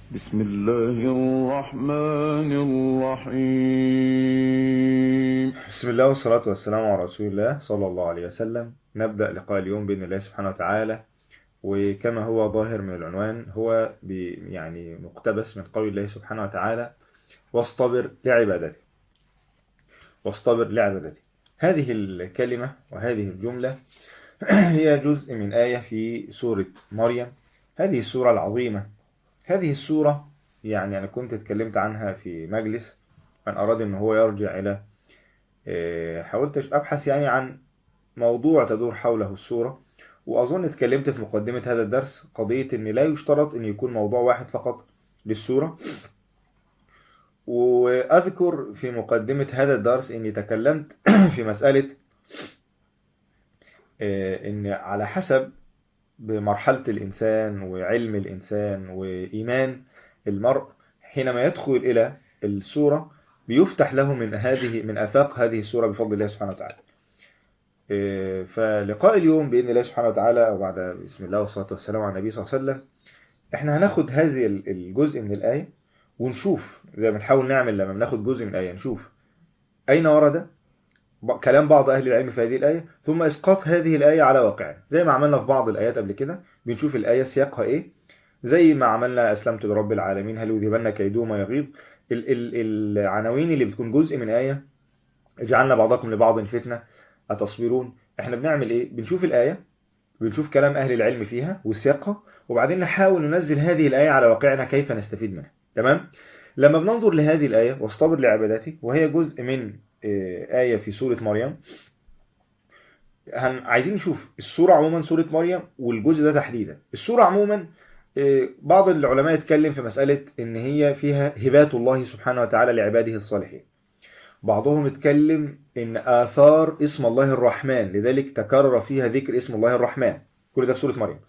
بسم الله الرحمن الرحيم. بسم الله والصلاة والسلام على رسول الله صلى الله عليه وسلم. نبدأ لقاء اليوم بإذن الله سبحانه وتعالى، وكما هو ظاهر من العنوان هو يعني مقتبس من قول الله سبحانه وتعالى: واصطبر لعبادتي. واصطبر لعبادتي، هذه الكلمة وهذه الجملة هي جزء من آية في سورة مريم، هذه السورة العظيمة. هذه السورة يعني أنا كنت اتكلمت عنها في مجلس، من أراد أن هو يرجع إلى حاولت أبحث يعني عن موضوع تدور حوله السورة، وأظن اتكلمت في مقدمة هذا الدرس قضية أن لا يشترط أن يكون موضوع واحد فقط للسورة. وأذكر في مقدمة هذا الدرس أني تكلمت في مسألة أن على حسب بمرحلة الإنسان وعلم الإنسان وإيمان المرء، حينما يدخل إلى السورة بيفتح له من آفاق هذه السورة بفضل الله سبحانه وتعالى. فلقاء اليوم بإذن الله سبحانه وتعالى، وبعد بسم الله والصلاة والسلام على النبي صلى الله عليه وسلم، احنا هناخد هذه الجزء من الآية ونشوف زي ما بنحاول نعمل لما بناخد جزء من الآية، نشوف أين ورد كلام بعض أهل العلم في هذه الآية، ثم إسقاط هذه الآية على واقعنا زي ما عملنا في بعض الآيات قبل كده. بنشوف الآية سياقها إيه، زي ما عملنا أسلمت لرب العالمين هل يذهبن كيده ما يغيظ. العناوين اللي بتكون جزء من آية، اجعلنا بعضكم لبعض فتنة أتصبرون. احنا بنعمل إيه؟ بنشوف الآية، بنشوف كلام أهل العلم فيها وسياقها، وبعدين نحاول ننزل هذه الآية على واقعنا كيف نستفيد منها. تمام؟ لما بننظر لهذه الآية واصطبر لعبادتي، وهي جزء من آية في سورة مريم، عايزين نشوف السورة عموما، سورة مريم والجزء ده تحديدا. السورة عموما بعض العلماء يتكلم في مسألة ان هي فيها هبات الله سبحانه وتعالى لعباده الصالحين. بعضهم يتكلم ان آثار اسم الله الرحمن، لذلك تكرر فيها ذكر اسم الله الرحمن، كل ده في سورة مريم.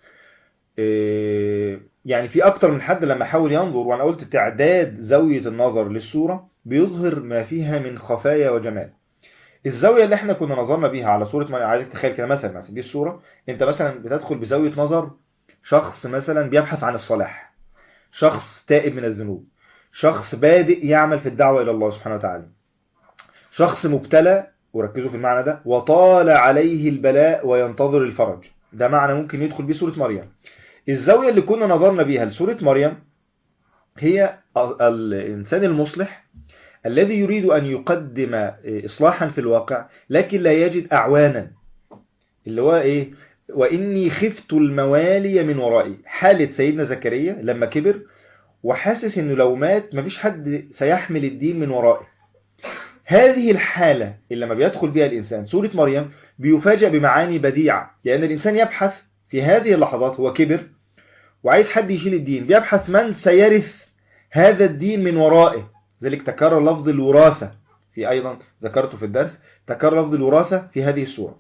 يعني في اكتر من حد لما حاول ينظر، وانا قلت تعداد زاوية النظر للسورة بيظهر ما فيها من خفايا وجمال. الزاوية اللي احنا كنا نظرنا بيها على سورة مريم، عايزك تخيل كده مثلا دي السورة، انت مثلا بتدخل بزاوية نظر شخص مثلا بيبحث عن الصلاح، شخص تائب من الذنوب، شخص بادئ يعمل في الدعوة إلى الله سبحانه وتعالى، شخص مبتلى، وركزوا في المعنى ده، وطال عليه البلاء وينتظر الفرج. ده معنى ممكن يدخل بيه سورة مريم. الزاوية اللي كنا نظرنا بيها لسورة مريم هي الإنسان المصلح الذي يريد أن يقدم إصلاحا في الواقع لكن لا يجد أعوانا، اللي هو إيه؟ وإني خفت الموالي من ورائي. حالة سيدنا زكريا لما كبر وحاسس إنه لو مات مفيش حد سيحمل الدين من ورائه. هذه الحالة اللي لما بيدخل بها الإنسان سورة مريم بيفاجأ بمعاني بديعة، لأن الإنسان يبحث في هذه اللحظات، هو كبر وعايز حد يشيل الدين، بيبحث من سيرث هذا الدين من ورائه. ذلك تكرر لفظ الوراثة، في أيضا ذكرته في الدرس، تكرر لفظ الوراثة في هذه السورة.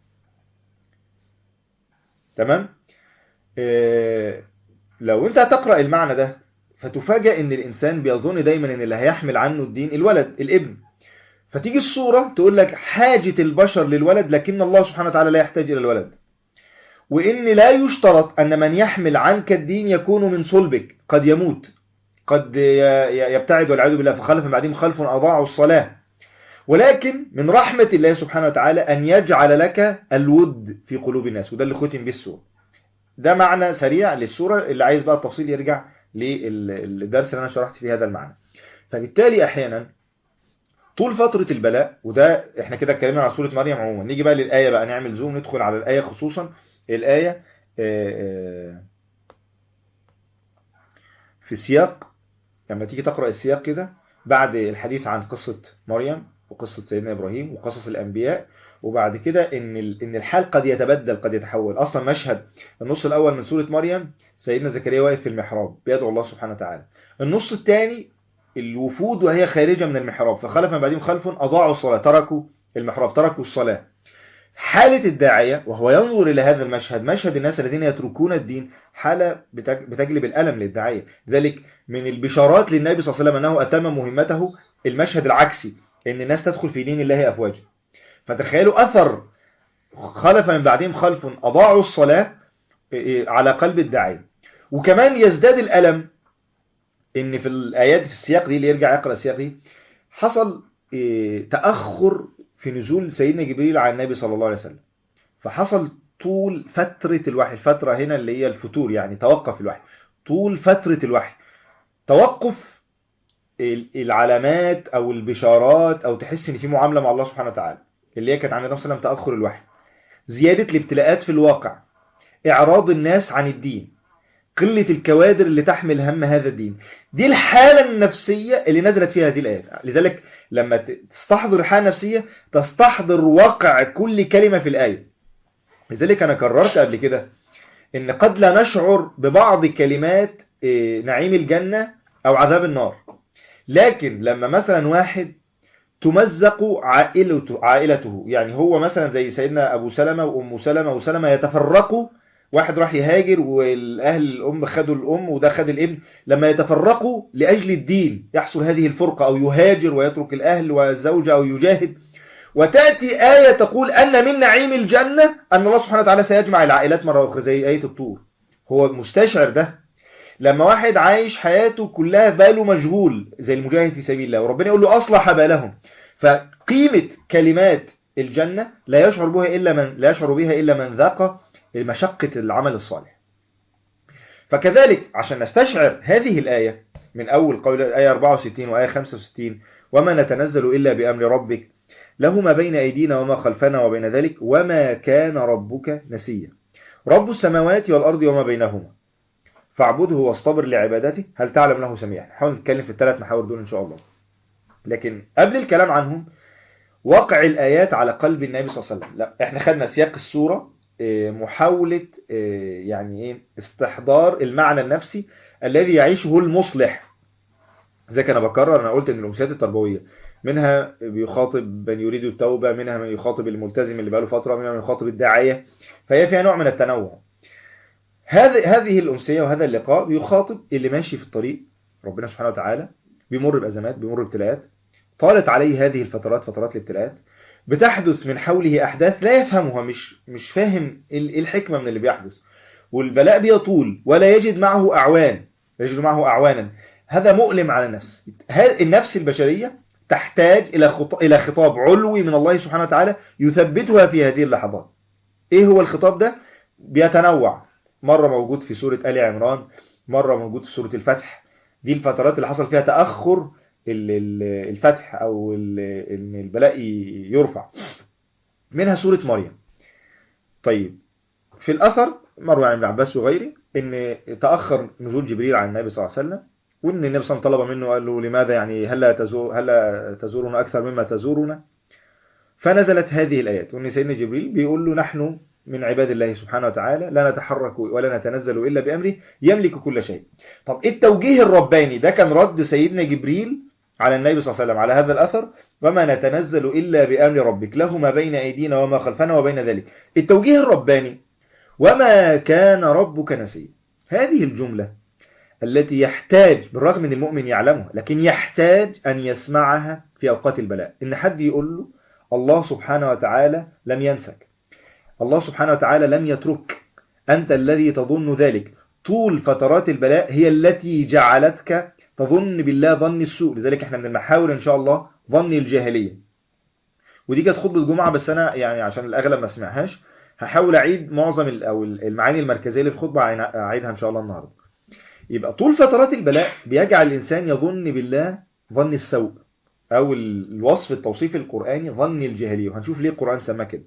تمام؟ لو انت هتقرأ المعنى ده فتفاجأ ان الانسان بيظن دايما ان اللي هيحمل عنه الدين الولد، الابن. فتيجي السورة تقول لك حاجة البشر للولد، لكن الله سبحانه وتعالى لا يحتاج الى الولد، وان لا يشترط ان من يحمل عنك الدين يكون من صلبك، قد يموت، قد يبتعد والعياذ بالله، فخلف من بعدهم خلف اضاعوا الصلاة. ولكن من رحمة الله سبحانه وتعالى ان يجعل لك الود في قلوب الناس، وده اللي ختم به السورة. ده معنى سريع للسورة، اللي عايز بقى التفصيل يرجع للدرس اللي انا شرحت فيه هذا المعنى. فبالتالي احيانا طول فترة البلاء، وده احنا كده اتكلمنا على سورة مريم عموما، نيجي بقى للآية بقى، نعمل زوم ندخل على الآية خصوصا. الآية في السياق، لما تيجي تقرأ السياق كده بعد الحديث عن قصة مريم وقصة سيدنا إبراهيم وقصص الأنبياء، وبعد كده إن الحال قد يتبدل، قد يتحول. أصلا مشهد النص الأول من سورة مريم سيدنا زكريا واقف في المحراب بيدعو الله سبحانه وتعالى. النص الثاني الوفود وهي خارجة من المحراب، فخلف من بعدهم خلف أضاعوا الصلاة، تركوا المحراب، تركوا الصلاة. حالة الداعية وهو ينظر إلى هذا المشهد، مشهد الناس الذين يتركون الدين، حالة بتجلب الألم للداعية. ذلك من البشارات للنبي صلى الله عليه وسلم أنه أتم مهمته المشهد العكسي، إن الناس تدخل في دين الله أفواجا. فتخيلوا أثر خلف من بعدهم خلف أضاعوا الصلاة على قلب الداعية. وكمان يزداد الألم ان في الايات في السياق دي اللي يرجع يقرأ السياق دي حصل تأخر في نزول سيدنا جبريل على النبي صلى الله عليه وسلم. فحصل طول فترة الوحي، الفترة هنا اللي هي الفتور، يعني توقف الوحي. طول فترة الوحي توقف العلامات او البشارات، او تحس ان في معاملة مع الله سبحانه وتعالى اللي هي كانت عن النبي صلى الله عليه وسلم. تأخر الوحي، زيادة الابتلاءات في الواقع، اعراض الناس عن الدين، قلة الكوادر اللي تحمل هم هذا الدين. دي الحالة النفسية اللي نزلت فيها هذه الآيات. لذلك لما تستحضر الحالة النفسية تستحضر واقع كل كلمة في الآية. لذلك أنا كررت قبل كده إن قد لا نشعر ببعض كلمات نعيم الجنة أو عذاب النار، لكن لما مثلا واحد تمزق عائلته، يعني هو مثلا زي سيدنا أبو سلمة وأم سلمة وسلمة يتفرقوا، واحد راح يهاجر والأهل الأم خدوا الأم وده خد الابن، لما يتفرقوا لأجل الدين يحصل هذه الفرقة، أو يهاجر ويترك الأهل والزوجة أو يجاهد، وتأتي آية تقول أن من نعيم الجنة أن الله سبحانه وتعالى سيجمع العائلات مرة أخرى زي آية الطور. هو مستشعر ده. لما واحد عايش حياته كلها باله مشغول زي المجاهد في سبيل الله، وربنا يقول له أصلح بالهم. فقيمة كلمات الجنة لا يشعر بها إلا من ذاق مشقة العمل الصالح. فكذلك عشان نستشعر هذه الآية من أول قول آية 64 وآية 65: وما نتنزل إلا بأمر ربك له ما بين أيدينا وما خلفنا وبين ذلك وما كان ربك نسيا رب السماوات والأرض وما بينهما فاعبده واصطبر لعبادته هل تعلم له سميعا. نحاول نتكلم في الثلاث محاور دول إن شاء الله. لكن قبل الكلام عنهم وقع الآيات على قلب النبي صلى الله عليه وسلم. لا، احنا خدنا سياق السورة، محاولة يعني استحضار المعنى النفسي الذي يعيشه المصلح. زي كان بكرر، أنا قلت إن الأمسيات التربوية منها بيخاطب من يريد التوبة، منها من يخاطب الملتزم اللي بقاله فترة، منها من يخاطب الداعية، فهي فيها نوع من التنوع. هذه الأمسية وهذا اللقاء بيخاطب اللي ماشي في الطريق ربنا سبحانه وتعالى، بيمر بأزمات، بيمر بابتلاءات، طالت عليه هذه الفترات، فترات الابتلاءات، بتحدث من حوله أحداث لا يفهمها، مش فاهم الحكمة من اللي بيحدث، والبلاء بيطول ولا يجد معه أعوانا. هذا مؤلم على النفس. النفس البشرية تحتاج إلى خطاب علوي من الله سبحانه وتعالى يثبتها في هذه اللحظات. إيه هو الخطاب ده؟ بيتنوع، مرة موجود في سورة آل عمران، مرة موجود في سورة الفتح. دي الفترات اللي حصل فيها تأخر الفتح أو إن البلاء يرفع. منها سورة مريم. طيب، في الأثر مروي عن ابن عباس وغيره إن تأخر نزول جبريل عن النبي صلى الله عليه وسلم، وإن النبي صلى الله عليه وسلم طلب منه قال له لماذا يعني هلا تزورنا أكثر مما تزورنا. فنزلت هذه الآيات، وإن سيدنا جبريل بيقول له نحن من عباد الله سبحانه وتعالى لا نتحرك ولا نتنزل إلا بأمره يملك كل شيء. طب التوجيه الرباني ده كان رد سيدنا جبريل على النبي صلى الله عليه وسلم على هذا الأثر: وما نتنزل إلا بأمر ربك له ما بين أيدينا وما خلفنا وبين ذلك. التوجيه الرباني: وما كان ربك نسيا. هذه الجملة التي يحتاج، بالرغم من المؤمن يعلمها، لكن يحتاج أن يسمعها في أوقات البلاء، إن حد يقول له الله سبحانه وتعالى لم ينسك، الله سبحانه وتعالى لم يترك، أنت الذي تظن ذلك. طول فترات البلاء هي التي جعلتك تظن بالله ظن السوء. لذلك احنا من المحاور إن شاء الله ظن الجاهلية، ودي كانت خطبة الجمعة، بس أنا يعني عشان الأغلب ما سمعهاش هحاول أعيد معظم أو المعاني المركزية اللي في الخطبة، أعيدها إن شاء الله النهاردة. يبقى طول فترات البلاء بيجعل الإنسان يظن بالله ظن السوء، أو الوصف التوصيف القرآني ظن الجاهلية، وهنشوف ليه القرآن سماه كده.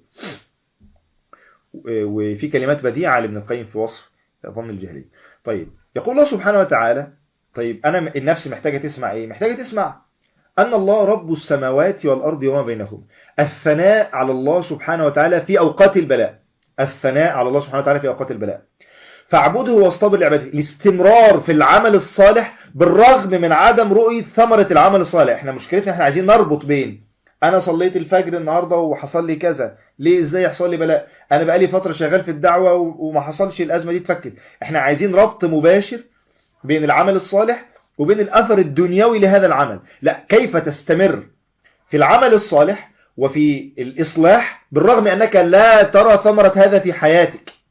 وفي كلمات بديعة لابن القيم في وصف ظن الجاهلية. طيب، يقول الله سبحانه وتعالى: طيب أنا النفس محتاجة تسمع إيه؟ محتاجة تسمع أن الله رب السماوات والأرض وما بينهم. الثناء على الله سبحانه وتعالى في أوقات البلاء، الثناء على الله سبحانه وتعالى في أوقات البلاء. فاعبده واصطبر لعبادته، الاستمرار في العمل الصالح بالرغم من عدم رؤية ثمرة العمل الصالح. احنا مشكلتنا احنا عايزين نربط بين انا صليت الفجر النهاردة وحصل لي كذا، ليه ازاي يحصل لي بلاء؟ انا بقالي فترة شغال في الدعوة وما حصلش الازمة دي اتفكت. احنا عايزين ربط مباشر بين العمل الصالح وبين الاثر الدنيوي لهذا العمل. لا، كيف تستمر في العمل الصالح وفي الاصلاح بالرغم انك لا ترى ثمرة هذا في حياتك؟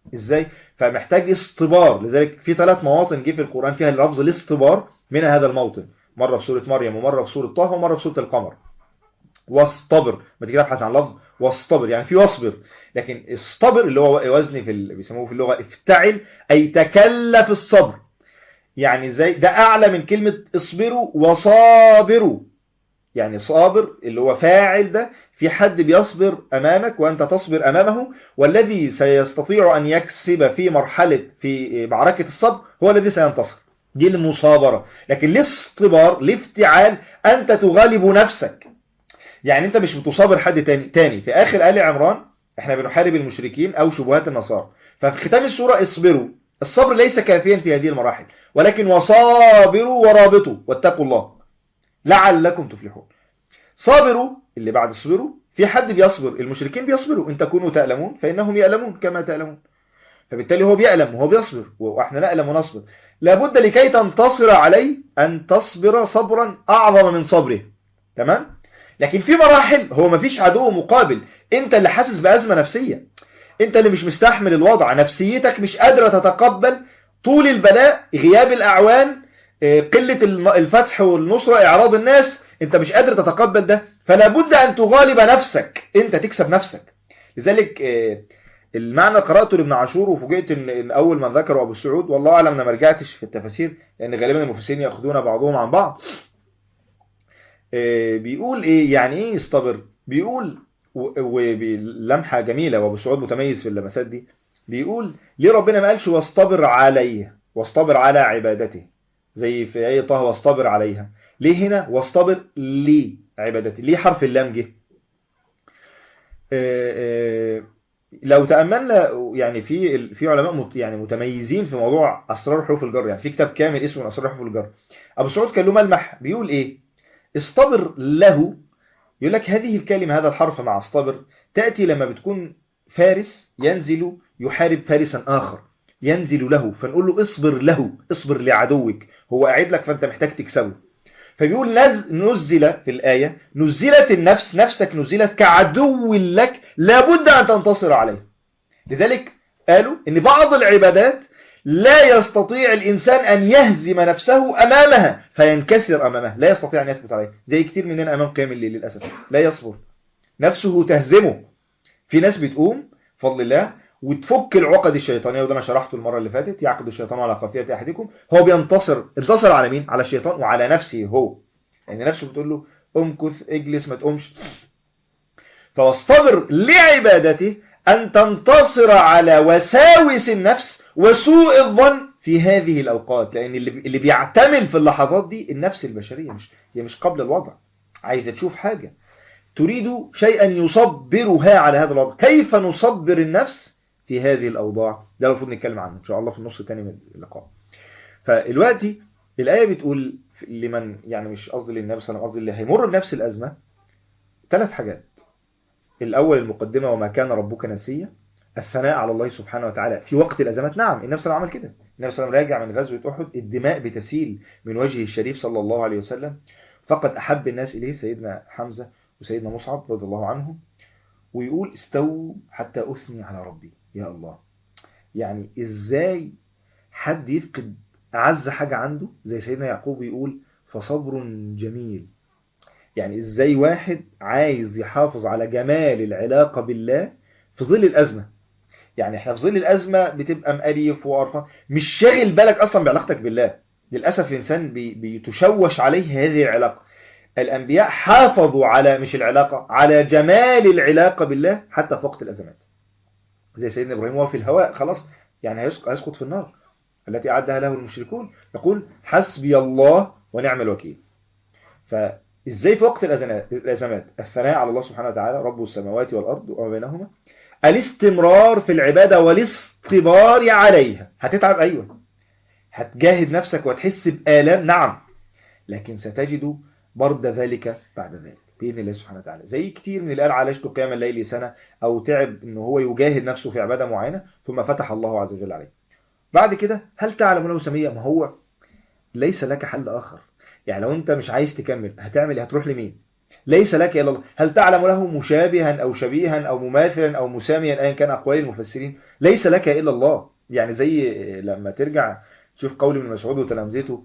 ازاي؟ فمحتاج اصطبار. لذلك في 3 مواطن جه في القرآن فيها لفظ الاصطبار، منها هذا الموطن، مرة في سورة مريم ومرة في سورة طه ومرة في سورة القمر. واصطبر، ما تيجي تبحث عن لفظ واصطبر يعني في واصبر، لكن الصبر اللي هو وزن بيسموه في اللغة افتعل، اي تكلف الصبر. يعني ازاي؟ ده اعلى من كلمة اصبروا وصابروا. يعني صابر اللي هو فاعل، ده في حد بيصبر امامك وانت تصبر امامه، والذي سيستطيع ان يكسب في معركة الصبر هو الذي سينتصر. دي المصابرة. لكن الاصطبار الافتعال، انت تغالب نفسك. يعني انت مش بتصابر حد تاني. في اخر آل عمران احنا بنحارب المشركين او شبهات النصارى، ففي ختام السورة اصبروا. الصبر ليس كافيا في هذه المراحل، ولكن وصابروا ورابطوا واتقوا الله لعلكم تفلحون. صابروا اللي بعد اصبروا، في حد بيصبر، المشركين بيصبروا، ان تكونوا تألمون فإنهم يألمون كما تألمون. فبالتالي هو بيألم وهو بيصبر واحنا نألم ونصبر. لابد لكي تنتصر عليه ان تصبر صبرا اعظم من صبره. تمام؟ لكن في مراحل هو مفيش عدو مقابل، انت اللي حاسس بأزمة نفسية، انت اللي مش مستحمل الوضع، نفسيتك مش قادرة تتقبل طول البلاء، غياب الأعوان، قلة الفتح والنصرة، إعراض الناس، انت مش قادر تتقبل ده، فلا بد أن تغالب نفسك، انت تكسب نفسك. لذلك المعنى قرأته لابن عاشور وفوجئت ان اول من ذكره ابو السعود، والله اعلم انا ما رجعتش في التفاسير لان غالبا المفسرين ياخذون بعضهم عن بعض. بيقول ايه يعني ايه يصطبر؟ بيقول وبلمحة جميلة، وابو سعود متميز في اللمسات دي، بيقول ليه ربنا ما قالش واصطبر عليه، واصطبر على عبادته زي في آية طه واصطبر عليها؟ ليه هنا واصطبر لعبادته؟ ليه حرف اللام جه؟ لو تأملنا يعني في علماء يعني متميزين في موضوع أسرار حروف الجر، يعني في كتاب كامل اسمه أسرار حروف الجر. أبو سعود كان له ملمح بيقول إيه؟ اصطبر له، يقول لك هذه الكلمة، هذا الحرف مع اصطبر، تأتي لما بتكون فارس ينزل يحارب فارسا آخر، ينزل له، فنقول له اصبر له، اصبر لعدوك، هو قاعد لك فأنت محتاج تكسبه. فبيقول نزل في الآية، نزلت النفس، نفسك نزلت كعدو لك لابد أن تنتصر عليه. لذلك قالوا إن بعض العبادات لا يستطيع الإنسان أن يهزم نفسه أمامها فينكسر أمامها، لا يستطيع أن يثبت عليه، زي كتير مننا أمام قيام الليل للأسف لا يصبر، نفسه تهزمه. في ناس بتقوم فضل الله وتفك العقد الشيطانية، وده أنا شرحته المرة اللي فاتت، يعقد الشيطان على قافية أحدكم، هو انتصر على مين؟ على الشيطان وعلى نفسه هو، يعني نفسه بتقول له امكث اجلس ما تقومش. فاصطبر لعبادته أن تنتصر على وساوس النفس وسوء الظن في هذه الأوقات، لأن اللي بيعتمل في اللحظات دي النفس البشرية، هي مش قبل الوضع، عايزة تشوف حاجة، تريد شيئا يصبرها على هذا الوضع. كيف نصبر النفس في هذه الأوضاع؟ ده المفروض نتكلم عنه إن شاء الله في النص الثاني من اللقاء. فالوقتي الآية بتقول لمن، يعني مش قصدي للنبي صلى الله عليه وسلم، قصدي اللي هيمر بنفس الأزمة، 3 حاجات. الأول المقدمة وما كان ربك نسيا، الثناء على الله سبحانه وتعالى في وقت الأزمات. نعم النبي صلى الله عليه وسلم عمل كده، النبي صلى الله عليه وسلم راجع من غزوة أحد، الدماء بتسيل من وجهه الشريف صلى الله عليه وسلم، فقد أحب الناس إليه سيدنا حمزة وسيدنا مصعب رضي الله عنهم، ويقول استووا حتى أثني على ربي. يا الله، يعني إزاي حد يفقد أعز حاجة عنده زي سيدنا يعقوب يقول فصبر جميل؟ يعني ازاي واحد عايز يحافظ على جمال العلاقة بالله في ظل الأزمة؟ يعني احنا في ظل الأزمة بتبقى مقريف وقرفان، مش شاغل بالك أصلا بعلاقتك بالله. للأسف الإنسان بيتشوش عليه هذه العلاقة. الأنبياء حافظوا على مش العلاقة، على جمال العلاقة بالله حتى في وقت الأزمات. زي سيدنا إبراهيم وهو في الهواء خلاص، يعني هيسقط في النار التي أعدها له المشركون، يقول حسبي الله ونعم الوكيل. فإزاي في وقت الأزمات الثناء على الله سبحانه وتعالى رب السماوات والأرض وما بينهما، الاستمرار في العبادة والاصطبار عليها. هتتعب أيوة، هتجاهد نفسك وتحس بآلام، نعم، لكن ستجد برد ذلك بعد ذلك بإذن الله سبحانه وتعالى. زي كتير من اللي قال عالجت قيام الليل سنة، أو تعب إنه هو يجاهد نفسه في عبادة معينة ثم فتح الله عز وجل عليه. بعد كده هل تعلم له سمية؟ ما هو ليس لك حل آخر. يعني لو أنت مش عايز تكمل هتعمل إيه؟ هتروح لمين؟ ليس لك إلا الله. هل تعلم له مشابها أو شبيها أو مماثلا أو مساميا أيا كان أقوال المفسرين؟ ليس لك إلا الله. يعني زي لما ترجع تشوف قول ابن مسعود وتلامذته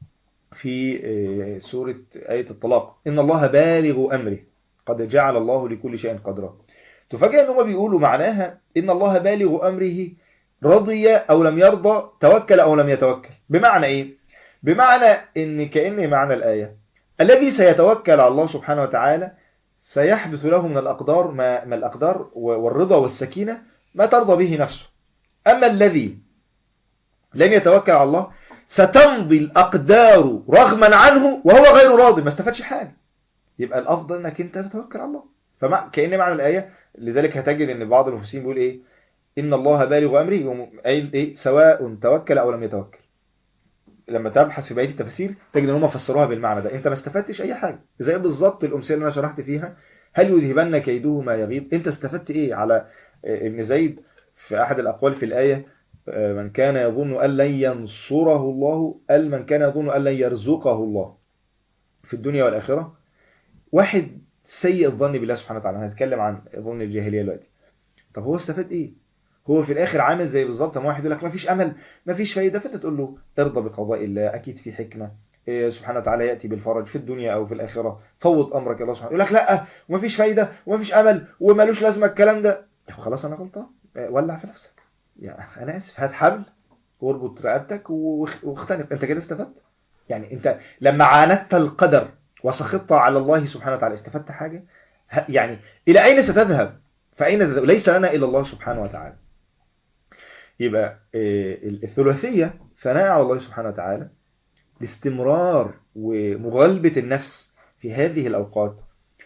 في سورة آية الطلاق، إن الله بالغ أمره قد جعل الله لكل شيء قدرا. تفاجئ ان هم بيقولوا معناها ان الله بالغ امره، رضي او لم يرضى، توكل او لم يتوكل. بمعنى ايه؟ بمعنى ان كأن معنى الآية الذي سيتوكل على الله سبحانه وتعالى سيحدث له من الأقدار ما الأقدار والرضا والسكينة ما ترضى به نفسه. أما الذي لم يتوكل على الله ستمضي الأقدار رغما عنه وهو غير راضي، ما استفادش حاجة. يبقى الأفضل أنك أنت تتوكل على الله. كأن معنى الآية لذلك هتجد أن بعض المفسرين بيقول إيه؟ إن الله بالغ أمره، إيه؟ سواء توكل أو لم يتوكل. لما تبحث في بقية التفسير تجد ان هم فسروها بالمعنى ده. انت ما استفدتش اي حاجة، زي بالظبط الامثله اللي انا شرحت فيها، هل يذهبن كيده ما يغيظ. انت استفدت ايه؟ على ابن زيد في احد الاقوال في الايه، من كان يظن ان لن ينصره الله، قال من كان يظن ان لن يرزقه الله في الدنيا والاخره. واحد سيء الظن بالله سبحانه وتعالى، هنتكلم عن ظن الجاهليه دلوقتي. طب هو استفاد ايه؟ هو في الاخر عامل زي بالظبط ما واحد يقول لك ما فيش امل، ما فيش فايده، فانت تقول له ارضى بقضاء الله، اكيد في حكمه، سبحانه وتعالى ياتي بالفرج في الدنيا او في الاخره، فوض امرك الله سبحانه. يقول لك لا وما فيش فايده وما فيش امل ومالوش لازمه الكلام ده. طب خلاص انا غلطان، ولع في نفسك، يعني انا اسف، هات حبل واربط رقبتك واختنق. انت كده استفدت؟ يعني انت لما عاندت القدر وسخطت على الله سبحانه وتعالى استفدت حاجه؟ يعني الى اين ستذهب؟ فاين تذهب؟ ليس لنا الا الله سبحانه وتعالى. يبقى الثلاثية ثناء على الله سبحانه وتعالى، الاستمرار ومغالبة النفس في هذه الأوقات،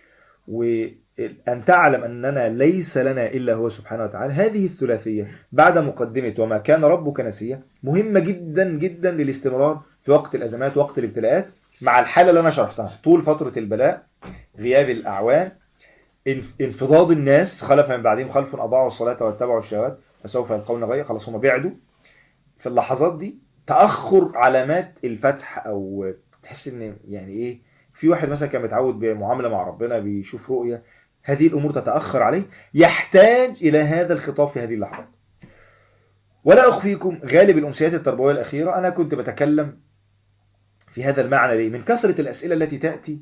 وأن تعلم أننا ليس لنا إلا هو سبحانه وتعالى. هذه الثلاثية بعد مقدمة وما كان ربك نسيا مهمة جدا جدا للاستمرار في وقت الأزمات، وقت الابتلاءات، مع الحالة اللي أنا شرحتها طول فترة البلاء، غياب الأعوان، انفضاض الناس، خلف من بعدهم خلف أضاعوا الصلاة واتبعوا الشهوات فسوف يلقون غيا. خلاص هم بعدوا. في اللحظات دي تأخر علامات الفتح، أو تحس إن يعني إيه، في واحد مثلا كان متعود بمعاملة مع ربنا، بيشوف رؤية، هذه الأمور تتأخر عليه، يحتاج إلى هذا الخطاب في هذه اللحظات. ولا أخفيكم غالب الأمسيات التربوية الأخيرة أنا كنت بتكلم في هذا المعنى ليه؟ من كثرة الأسئلة التي تأتي،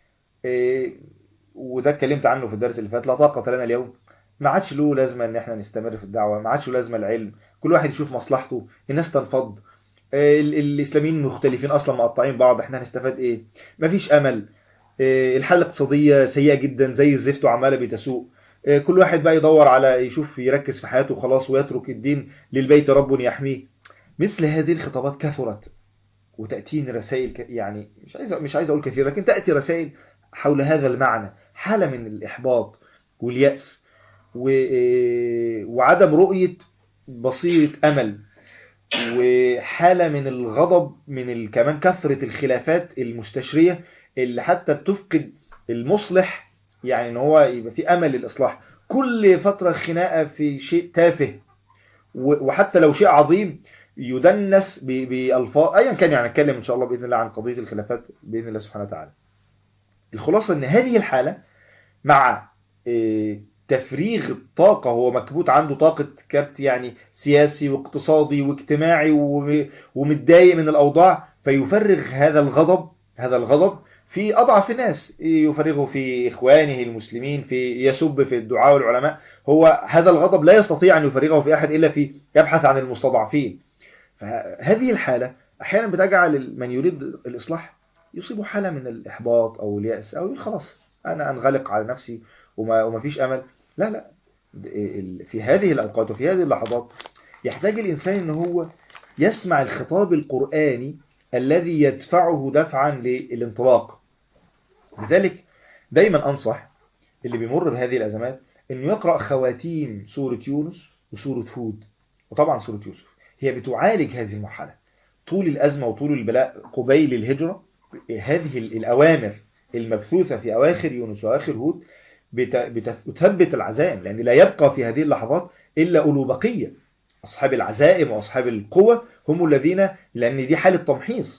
وده اتكلمت عنه في الدرس اللي فات، لا طاقة لنا اليوم. ما عادش له لازمة ان احنا نستمر في الدعوة، ما عادش له لازمة العلم، كل واحد يشوف مصلحته، الناس تنفض، الاسلاميين مختلفين اصلا مقطعين بعض، احنا هنستفاد ايه؟ مفيش امل، الحالة الاقتصادية سيئة جدا زي الزفت وعمالة بتسوء، كل واحد بقى يدور على يشوف يركز في حياته خلاص ويترك الدين للبيت رب يحميه. مثل هذه الخطابات كثرت، وتأتيني رسائل يعني مش عايز اقول كثير، لكن تأتي رسائل حول هذا المعنى، حالة من الإحباط واليأس وعدم رؤية بصيرة أمل، وحالة من الغضب من كمان كثرة الخلافات المستشرية اللي حتى بتفقد المصلح، يعني ان هو يبقى في أمل للإصلاح. كل فترة خناقة في شيء تافه، وحتى لو شيء عظيم يدنس بألفاظ أيا كان. يعني نتكلم إن شاء الله بإذن الله عن قضية الخلافات بإذن الله سبحانه وتعالى. الخلاصة ان هذه الحالة مع تفريغ الطاقة، هو مكبوت عنده طاقة كبت يعني سياسي واقتصادي واجتماعي ومتضايق من الأوضاع، فيفرغ هذا الغضب في أضعف الناس، يفرغه في إخوانه المسلمين، في يسب في الدعاء والعلماء. هو هذا الغضب لا يستطيع أن يفرغه في أحد إلا في يبحث عن المستضعفين. فهذه الحالة أحيانا بتجعل من يريد الإصلاح يصيب حالة من الإحباط أو اليأس، أو خلاص أنا أنغلق على نفسي وما فيش أمل. لا، في هذه الأوقات وفي هذه اللحظات يحتاج الإنسان أنه هو يسمع الخطاب القرآني الذي يدفعه دفعا للانطلاق. لذلك دايما أنصح اللي بيمر بهذه الأزمات أنه يقرأ خواتيم سورة يونس وسورة هود، وطبعا سورة يوسف. هي بتعالج هذه المرحلة طول الأزمة وطول البلاء قبيل الهجرة. هذه الأوامر المبثوثة في أواخر يونس وأواخر هود بتثبت العزائم، لأن لا يبقى في هذه اللحظات إلا أولو بقية. أصحاب العزائم وأصحاب القوة هم الذين، لأن دي حالة تمحيص،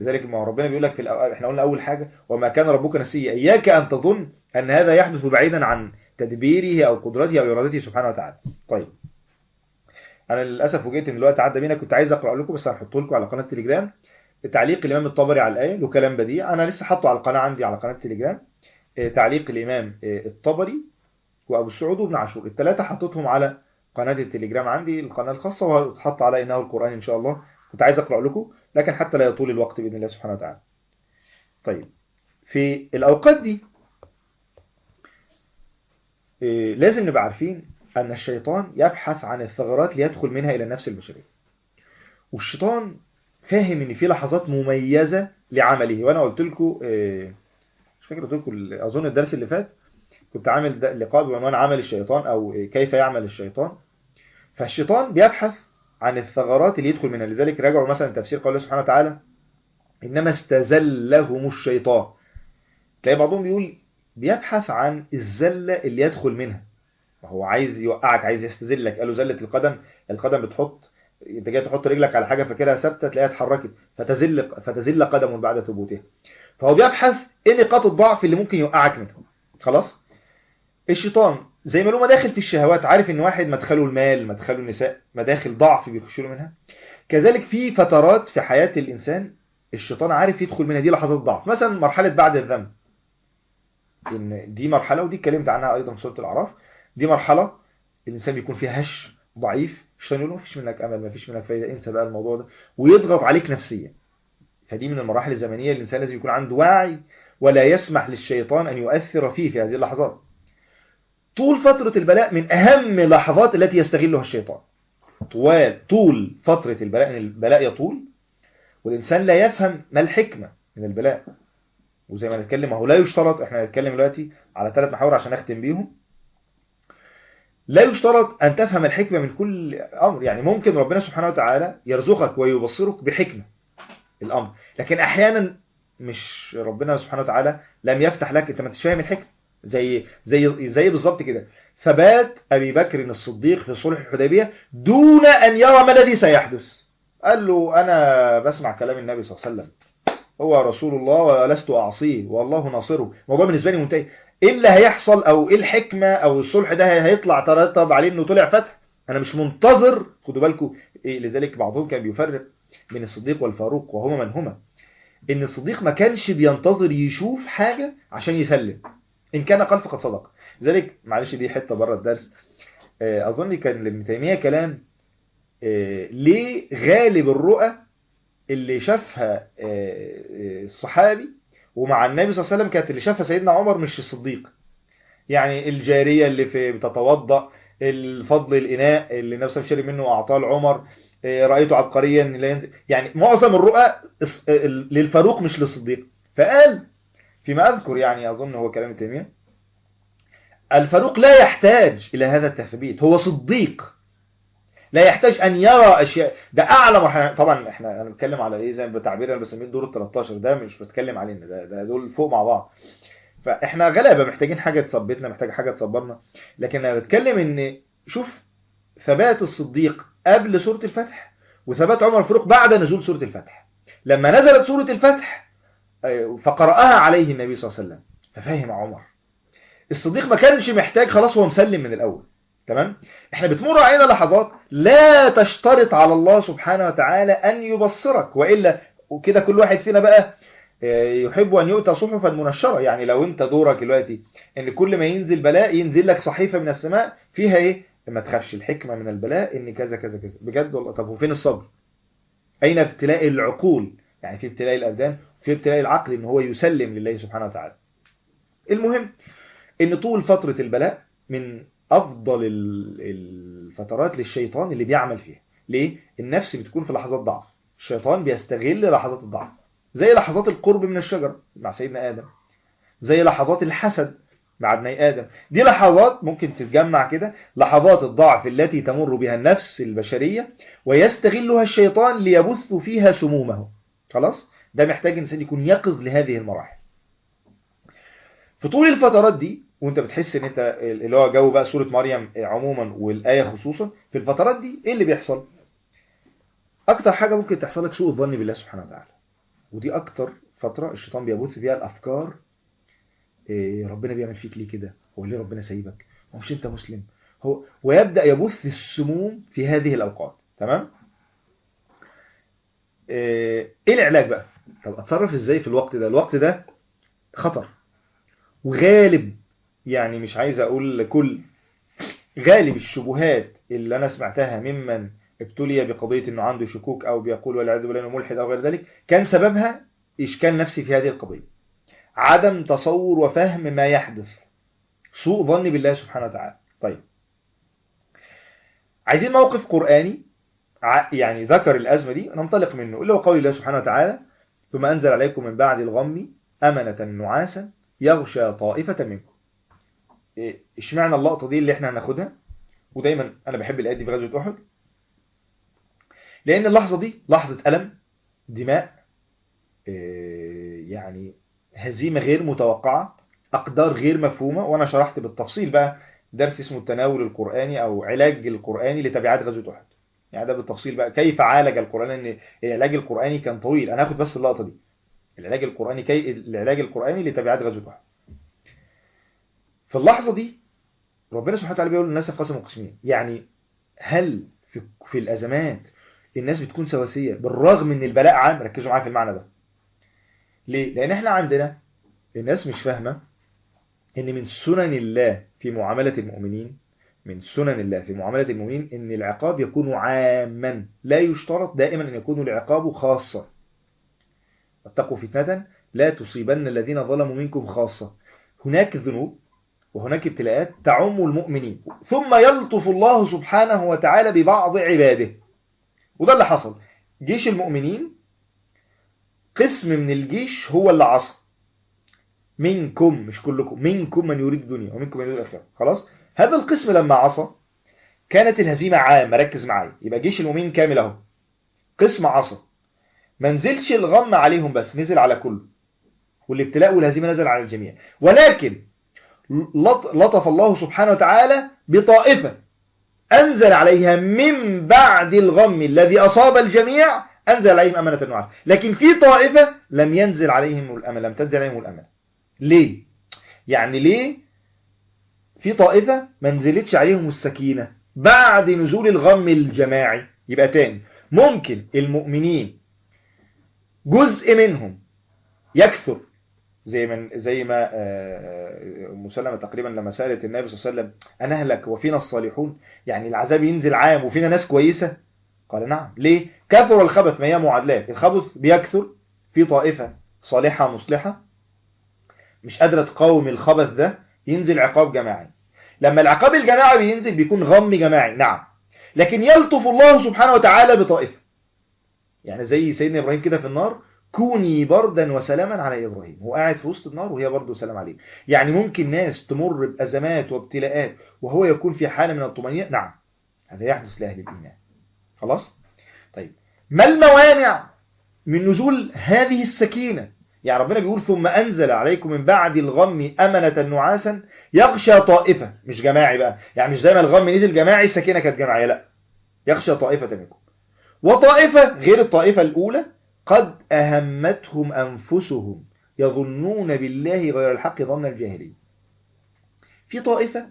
لذلك ما ربنا بيقول لك احنا قلنا اول حاجه وما كان ربك نسيا، اياك ان تظن ان هذا يحدث بعيدا عن تدبيره او قدرته او ارادته سبحانه وتعالى. طيب انا للاسف فوجئت ان الوقت عدى بينا، كنت عايز اقرا لكم بس هنحطه لكم على قناه تليجرام تعليق الامام الطبري على الايه، له كلام بديع، انا لسه حاطه على القناه عندي على قناه تليجرام. تعليق الامام الطبري وابو السعود وابن عاشور، الثلاثه حطيتهم على قناه التليجرام عندي، القناه الخاصه، وهتحط على انه القران ان شاء الله. كنت عايز اقرا لكم لكن حتى لا يطول الوقت باذن الله سبحانه وتعالى. طيب في الاوقات دي لازم نبقى عارفين ان الشيطان يبحث عن الثغرات ليدخل منها الى النفس البشريه، والشيطان فاهم ان في لحظات مميزه لعمله. وانا قلت لكم مش فاكر قلت لكم اظن الدرس اللي فات كنت عامل لقاء بعنوان عمل الشيطان او كيف يعمل الشيطان. فالشيطان بيبحث عن الثغرات اللي يدخل منها، لذلك راجعوا مثلا تفسير قوله سبحانه وتعالى انما استزلهم الشيطان، تلاقي بعضهم بيقول بيبحث عن الزله اللي يدخل منها، هو عايز يوقعك، عايز يستذلك. قالوا زله القدم، القدم بتحط، انت جاي تحط رجلك على حاجه فاكرها ثابته تلاقيها اتحركت فتزل قدم بعد ثبوتها. فهو بيبحث ايه نقاط الضعف اللي ممكن يوقعك منها. خلاص الشيطان زي ما له مداخل في الشهوات، عارف ان واحد مدخله المال، مدخله النساء، مداخل ضعف بيخش له منها، كذلك في فترات في حياة الإنسان الشيطان عارف يدخل منها، دي لحظات ضعف. مثلا مرحلة بعد الذنب، إن دي مرحلة ودي اتكلمت عنها أيضا في سورة الأعراف، دي مرحلة الإنسان بيكون فيها هش ضعيف، الشيطان يقول له مفيش منك أمل، مفيش منك فايدة، انسى بقى الموضوع ده، ويضغط عليك نفسيا. فدي من المراحل الزمنية الإنسان لازم يكون عنده وعي ولا يسمح للشيطان أن يؤثر فيه في هذه اللحظات. طول فترة البلاء من أهم لحظات التي يستغلها الشيطان. طول فترة البلاء، إن البلاء يطول والإنسان لا يفهم ما الحكمة من البلاء. وزي ما نتكلم هو لا يشترط، احنا هنتكلم دلوقتي على 3 محاور عشان أختم بيهم. لا يشترط أن تفهم الحكمة من كل أمر، يعني ممكن ربنا سبحانه وتعالى يرزقك ويبصرك بحكمة الأمر، لكن أحيانا مش ربنا سبحانه وتعالى لم يفتح لك، أنت ما تفهم الحكمة. زي بالظبط كده ثبات أبي بكر الصديق في صلح الحديبية دون أن يرى ما الذي سيحدث. قال له أنا بسمع كلام النبي صلى الله عليه وسلم، هو رسول الله ولست أعصيه والله ناصره، الموضوع بالنسبة لي منتهي. إيه اللي هيحصل أو إيه الحكمة أو الصلح ده هيطلع ترتب عليه إنه طلع فتح، أنا مش منتظر. خدوا بالكم لذلك بعضهم كان بيفرق بين الصديق والفاروق وهما من هما، إن الصديق ما كانش بينتظر يشوف حاجة عشان يسلم، إن كان قال فقد صدق. لذلك معلش دي حتة بره الدرس، أظن كان لابن تيمية كلام ليه غالب الرؤى اللي شافها الصحابي ومع النبي صلى الله عليه وسلم كانت اللي شافها سيدنا عمر مش الصديق. يعني الجارية اللي بتتوضأ، الفضل الإناء اللي النبي صلى الله عليه وسلم شرب منه وأعطاه العمر، رأيته عبقريا لا ينزل، يعني معظم الرؤى للفاروق مش للصديق. فقال فيما أذكر، يعني أظن هو كلام تيمية، الفاروق لا يحتاج إلى هذا التثبيت، هو صديق لا يحتاج أن يرى أشياء، ده أعلى مرحلة. طبعا احنا بنتكلم على إيه زي ما بتعبير أنا بسميه الدور ال13، ده مش بتكلم علينا، ده دول فوق مع بعض. فاحنا غلابة محتاجين حاجة تصبتنا، محتاج حاجة تصبرنا. لكن أنا بتكلم إن شوف ثبات الصديق قبل سورة الفتح وثبات عمر الفاروق بعد نزول سورة الفتح. لما نزلت سورة الفتح فقرأها عليه النبي صلى الله عليه وسلم ففهم عمر. الصديق ما كانش محتاج، خلاص هو مسلم من الأول. تمام. احنا بتمر علينا لحظات لا تشترط على الله سبحانه وتعالى أن يبصرك، وإلا وكده كل واحد فينا بقى يحب أن يؤتى صحفا منشرة. يعني لو انت دورك دلوقتي ان كل ما ينزل بلاء ينزل لك صحيفة من السماء فيها ايه، ما تخافش، الحكمة من البلاء ان كذا كذا كذا، بجد والله. طب وفين الصبر؟ اين ابتلاء العقول؟ يعني في ابتلاء الأبدان وفي ابتلاء العقل ان هو يسلم لله سبحانه وتعالى. المهم ان طول فترة البلاء من افضل الفترات للشيطان اللي بيعمل فيها. ليه؟ النفس بتكون في لحظات ضعف، الشيطان بيستغل لحظات الضعف، زي لحظات القرب من الشجر مع سيدنا آدم، زي لحظات الحسد مع ابني آدم. دي لحظات ممكن تتجمع كده، لحظات الضعف التي تمر بها النفس البشرية ويستغلها الشيطان ليبث فيها سمومه. خلاص، ده محتاج إنسان يكون يقظ لهذه المراحل. في طول الفترات دي وانت بتحس ان انت اللي هو جو بقى سورة مريم عموما والآية خصوصا، في الفترات دي ايه اللي بيحصل؟ اكتر حاجة ممكن تحصل لك سوء الظن بالله سبحانه وتعالى. ودي أكتر فترة الشيطان بيبث فيها الأفكار. ربنا بيعمل فيك ليه كده؟ هو ليه ربنا سايبك؟ هو مش أنت مسلم؟ هو ويبدأ يبث السموم في هذه الأوقات. تمام؟ إيه العلاج بقى؟ طب أتصرف إزاي في الوقت ده؟ الوقت ده خطر، وغالب يعني مش عايز أقول غالب الشبهات اللي أنا سمعتها ممن ابتلي بقضية أنه عنده شكوك أو بيقول والعياذ بالله أنه ملحد أو غير ذلك، كان سببها إشكال نفسي في هذه القضية، عدم تصور وفهم ما يحدث، سوء ظن بالله سبحانه وتعالى. طيب، عايزين موقف قرآني يعني ذكر الأزمة دي ننطلق منه، اللي هو قول الله سبحانه وتعالى: ثم أنزل عليكم من بعد الغم أمنة نعاسا يغشى طائفة منكم. اشمعنى اللقطة دي اللي احنا هناخدها؟ ودايما أنا بحب الآيات دي في غزوة أحد، لأن اللحظة دي لحظة ألم، دماء، يعني هزيمة غير متوقعة، أقدار غير مفهومة. وأنا شرحت بالتفصيل بقى درس اسمه التناول القرآني أو علاج القرآني لتبعات غزوة أحد، يعني ده بالتفصيل بقى كيف عالج القرآن، ان العلاج القرآني كان طويل. انا هاخد بس اللقطة دي، العلاج القرآني العلاج القرآني لتبعات غزوة أحد. في اللحظة دي ربنا سبحانه وتعالى بيقول للناس انقسموا قسمين، يعني هل في الأزمات الناس بتكون سواسية بالرغم من البلاء عام؟ ركزوا معايا في المعنى ده. ليه؟ لأن احنا عندنا الناس مش فاهمة ان من سنن الله في معاملة المؤمنين، من سنن الله في معاملة المؤمنين ان العقاب يكون عاما، لا يشترط دائما ان يكون العقاب خاصة. واتقوا فتنة لا تصيبن الذين ظلموا منكم خاصة. هناك ذنوب وهناك ابتلاءات تعم المؤمنين، ثم يلطف الله سبحانه وتعالى ببعض عباده. وده اللي حصل. جيش المؤمنين قسم من الجيش هو اللي عصى، منكم مش كلكم، منكم من يريد الدنيا ومنكم من يريد الآخرة. خلاص، هذا القسم لما عصى كانت الهزيمة عامة. ركز معايا، يبقى جيش المؤمنين كامل اهو، قسم عصى، ما نزلش الغم عليهم بس، نزل على كله، والابتلاء والهزيمة نزل على الجميع. ولكن لطف الله سبحانه وتعالى بطائفة أنزل عليها من بعد الغم الذي أصاب الجميع، أنزل عليهم أمنة النعاس. لكن في طائفة لم ينزل عليهم الأمل، لم تنزل عليهم الأمل. ليه؟ يعني ليه في طائفة ما نزلتش عليهم السكينة بعد نزول الغم الجماعي؟ يبقى تاني، ممكن المؤمنين جزء منهم يكثر زي ما مسلمة تقريبا لما سألت النبي صلى الله عليه وسلم: أنهلك وفينا الصالحون؟ يعني العذاب ينزل عام وفينا ناس كويسة؟ قال نعم. ليه؟ كثر الخبث، ما هي معادلات، الخبث بيكثر في طائفة صالحة مصلحة مش قادرة تقاوم الخبث ده، ينزل عقاب جماعي. لما العقاب الجماعي بينزل بيكون غم جماعي، نعم، لكن يلطف الله سبحانه وتعالى بطائفة. يعني زي سيدنا إبراهيم كده في النار: كوني بردا وسلاما على إبراهيم، هو قاعد في وسط النار وهي برد وسلام عليه. يعني ممكن ناس تمر بأزمات وابتلاءات وهو يكون في حالة من الطمأنينة، نعم، هذا يحدث لأهل الإيمان. خلاص؟ طيب، ما الموانع من نزول هذه السكينة؟ يعني ربنا بيقول: ثم أنزل عليكم من بعد الغم أمنة نعاسا يغشى طائفة، مش جماعي بقى، يعني مش زي ما الغم نزل جماعي السكينة كانت جماعية، لا، يغشى طائفة منكم، وطائفة غير الطائفة الأولى قد أهمتهم أنفسهم يظنون بالله غير الحق ظن الجاهلية. في طائفة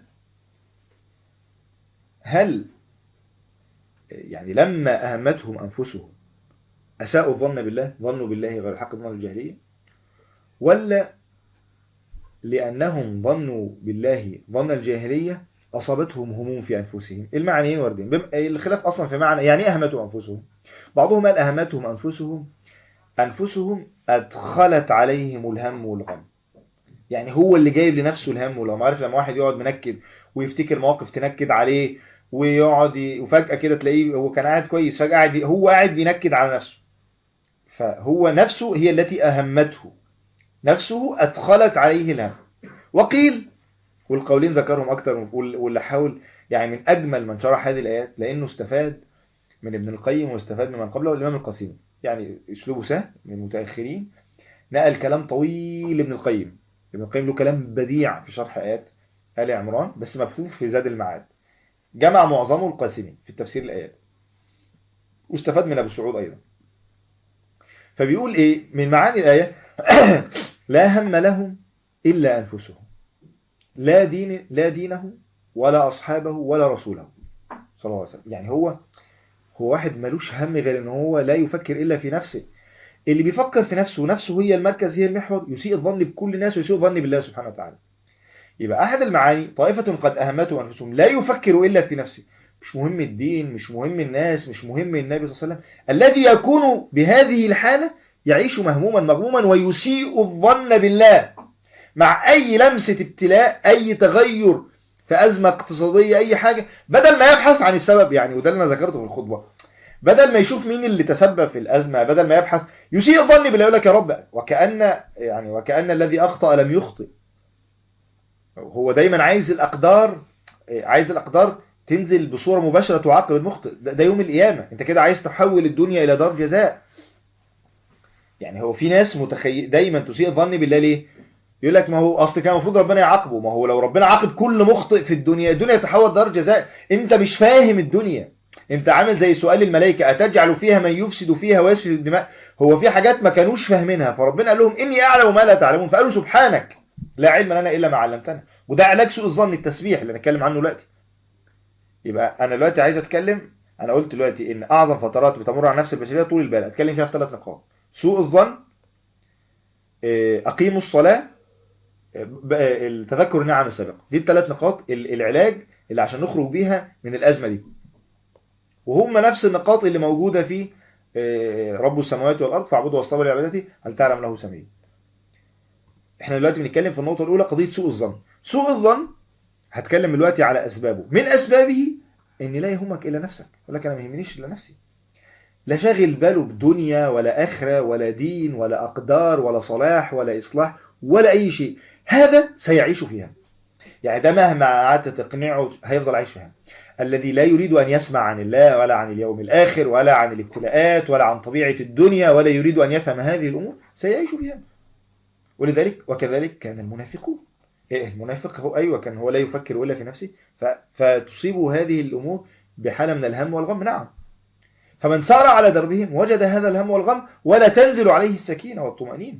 هل يعني لما أهمتهم أنفسهم أساءوا الظن بالله، ظنوا بالله غير الحق ظن الجاهلية، ولا لأنهم ظنوا بالله ظن الجاهلية أصابتهم هموم في أنفسهم؟ المعنيين واردين، الخلاف أصلا في معنى يعني أهمتهم أنفسهم. بعضهم قال أهمتهم أنفسهم أدخلت عليهم الهم والغم، يعني هو اللي جايب لنفسه الهم والغم. عارف لما واحد يقعد منكد ويفتكر مواقف تنكد عليه ويقعد وفجأة كده تلاقيه هو كان قاعد كويس، فجأة هو قاعد بينكد على نفسه، فهو نفسه هي التي أهمته، نفسه أدخلت عليه الهم. وقيل، والقولين ذكرهم أكتر، واللي حاول يعني من أجمل من شرح هذه الآيات لأنه استفاد من ابن القيم واستفاد من قبله الإمام القاسمي، يعني أسلوبه سهل من المتأخرين، نقل كلام طويل ابن القيم. ابن القيم له كلام بديع في شرح آيات آل عمران بس مبثوث في زاد المعاد، جمع معظمه القاسمي في تفسير الآيات، واستفاد من أبو سعود أيضا. فبيقول ايه من معاني الآية؟ لا هم لهم إلا أنفسهم، لا دينه ولا أصحابه ولا رسوله صلى الله عليه وسلم. يعني هو واحد ملوش هم غير ان هو لا يفكر إلا في نفسه. اللي بيفكر في نفسه ونفسه هي المركز هي المحور يسيء الظن بكل الناس ويسيء الظن بالله سبحانه وتعالى. يبقى أحد المعاني طائفة قد أهمتهم أنفسهم لا يفكر إلا في نفسه، مش مهم الدين، مش مهم الناس، مش مهم النبي صلى الله عليه وسلم. الذي يكون بهذه الحالة يعيش مهموما مغموما ويسيء الظن بالله مع أي لمسة ابتلاء، أي تغير في أزمة اقتصادية، أي حاجة، بدل ما يبحث عن السبب. يعني وده اللي أنا ذكرته في الخطبة، بدل ما يشوف مين اللي تسبب في الأزمة، بدل ما يبحث يسيء الظن بالله، يقول لك يا رب وكأن الذي أخطأ لم يخطئ. هو دايما عايز الأقدار تنزل بصورة مباشرة تعاقب المخطئ. ده يوم القيامة، انت كده عايز تحول الدنيا إلى دار جزاء. يعني هو في ناس دايما تسيء الظن بالله ليه؟ يقول لك ما هو أصل كان المفروض ربنا يعاقبه. ما هو لو ربنا عاقب كل مخطئ في الدنيا تحول دار جزاء. انت مش فاهم الدنيا، انت عامل زي سؤال الملائكة أتجعل فيها من يفسد فيها ويسفك الدماء. هو في حاجات ما كانوش فاهمينها، فربنا قال لهم إني أعلم ما لا تعلمون، فقالوا سبحانك لا علم لنا إلا ما علمتنا. وده علاج سوء الظن، التسبيح اللي نتكلم عنه دلوقتي. يبقى أنا دلوقتي عايز أتكلم، أنا قلت دلوقتي إن أعظم فترات بتمر على نفس البشرية طول البال، أتكلم فيها في 3 نقاط: سوء الظن، أقيموا الصلاة، التذكر النعم السابقة. دي ال3 نقاط العلاج اللي عشان نخرج بيها من الأزمة دي، وهم نفس النقاط اللي موجودة في رب السماوات والأرض فاعبده واصطبر لعبادته هل تعلم له سميا. احنا دلوقتي بنتكلم في النقطة الأولى قضية سوء الظن. سوء الظن هتكلم دلوقتي على أسبابه. من أسبابه إن لا يهمك إلا نفسك، يقول لك أنا ما يهمنيش إلا نفسي، لا شاغل باله بدنيا ولا آخرة ولا دين ولا أقدار ولا صلاح ولا إصلاح ولا أي شيء. هذا سيعيش فيها، يعني ده مهما قعدت تقنعه هيفضل عايش فيها. الذي لا يريد أن يسمع عن الله ولا عن اليوم الآخر ولا عن الابتلاءات ولا عن طبيعة الدنيا ولا يريد أن يفهم هذه الأمور سيعيش فيها. وكذلك كان المنافقون. المنافق هو كان هو لا يفكر إلا في نفسه، فتصيبه هذه الأمور بحالة من الهم والغم. نعم، فمن سار على دربهم وجد هذا الهم والغم ولا تنزل عليه السكينة والطمأنينة.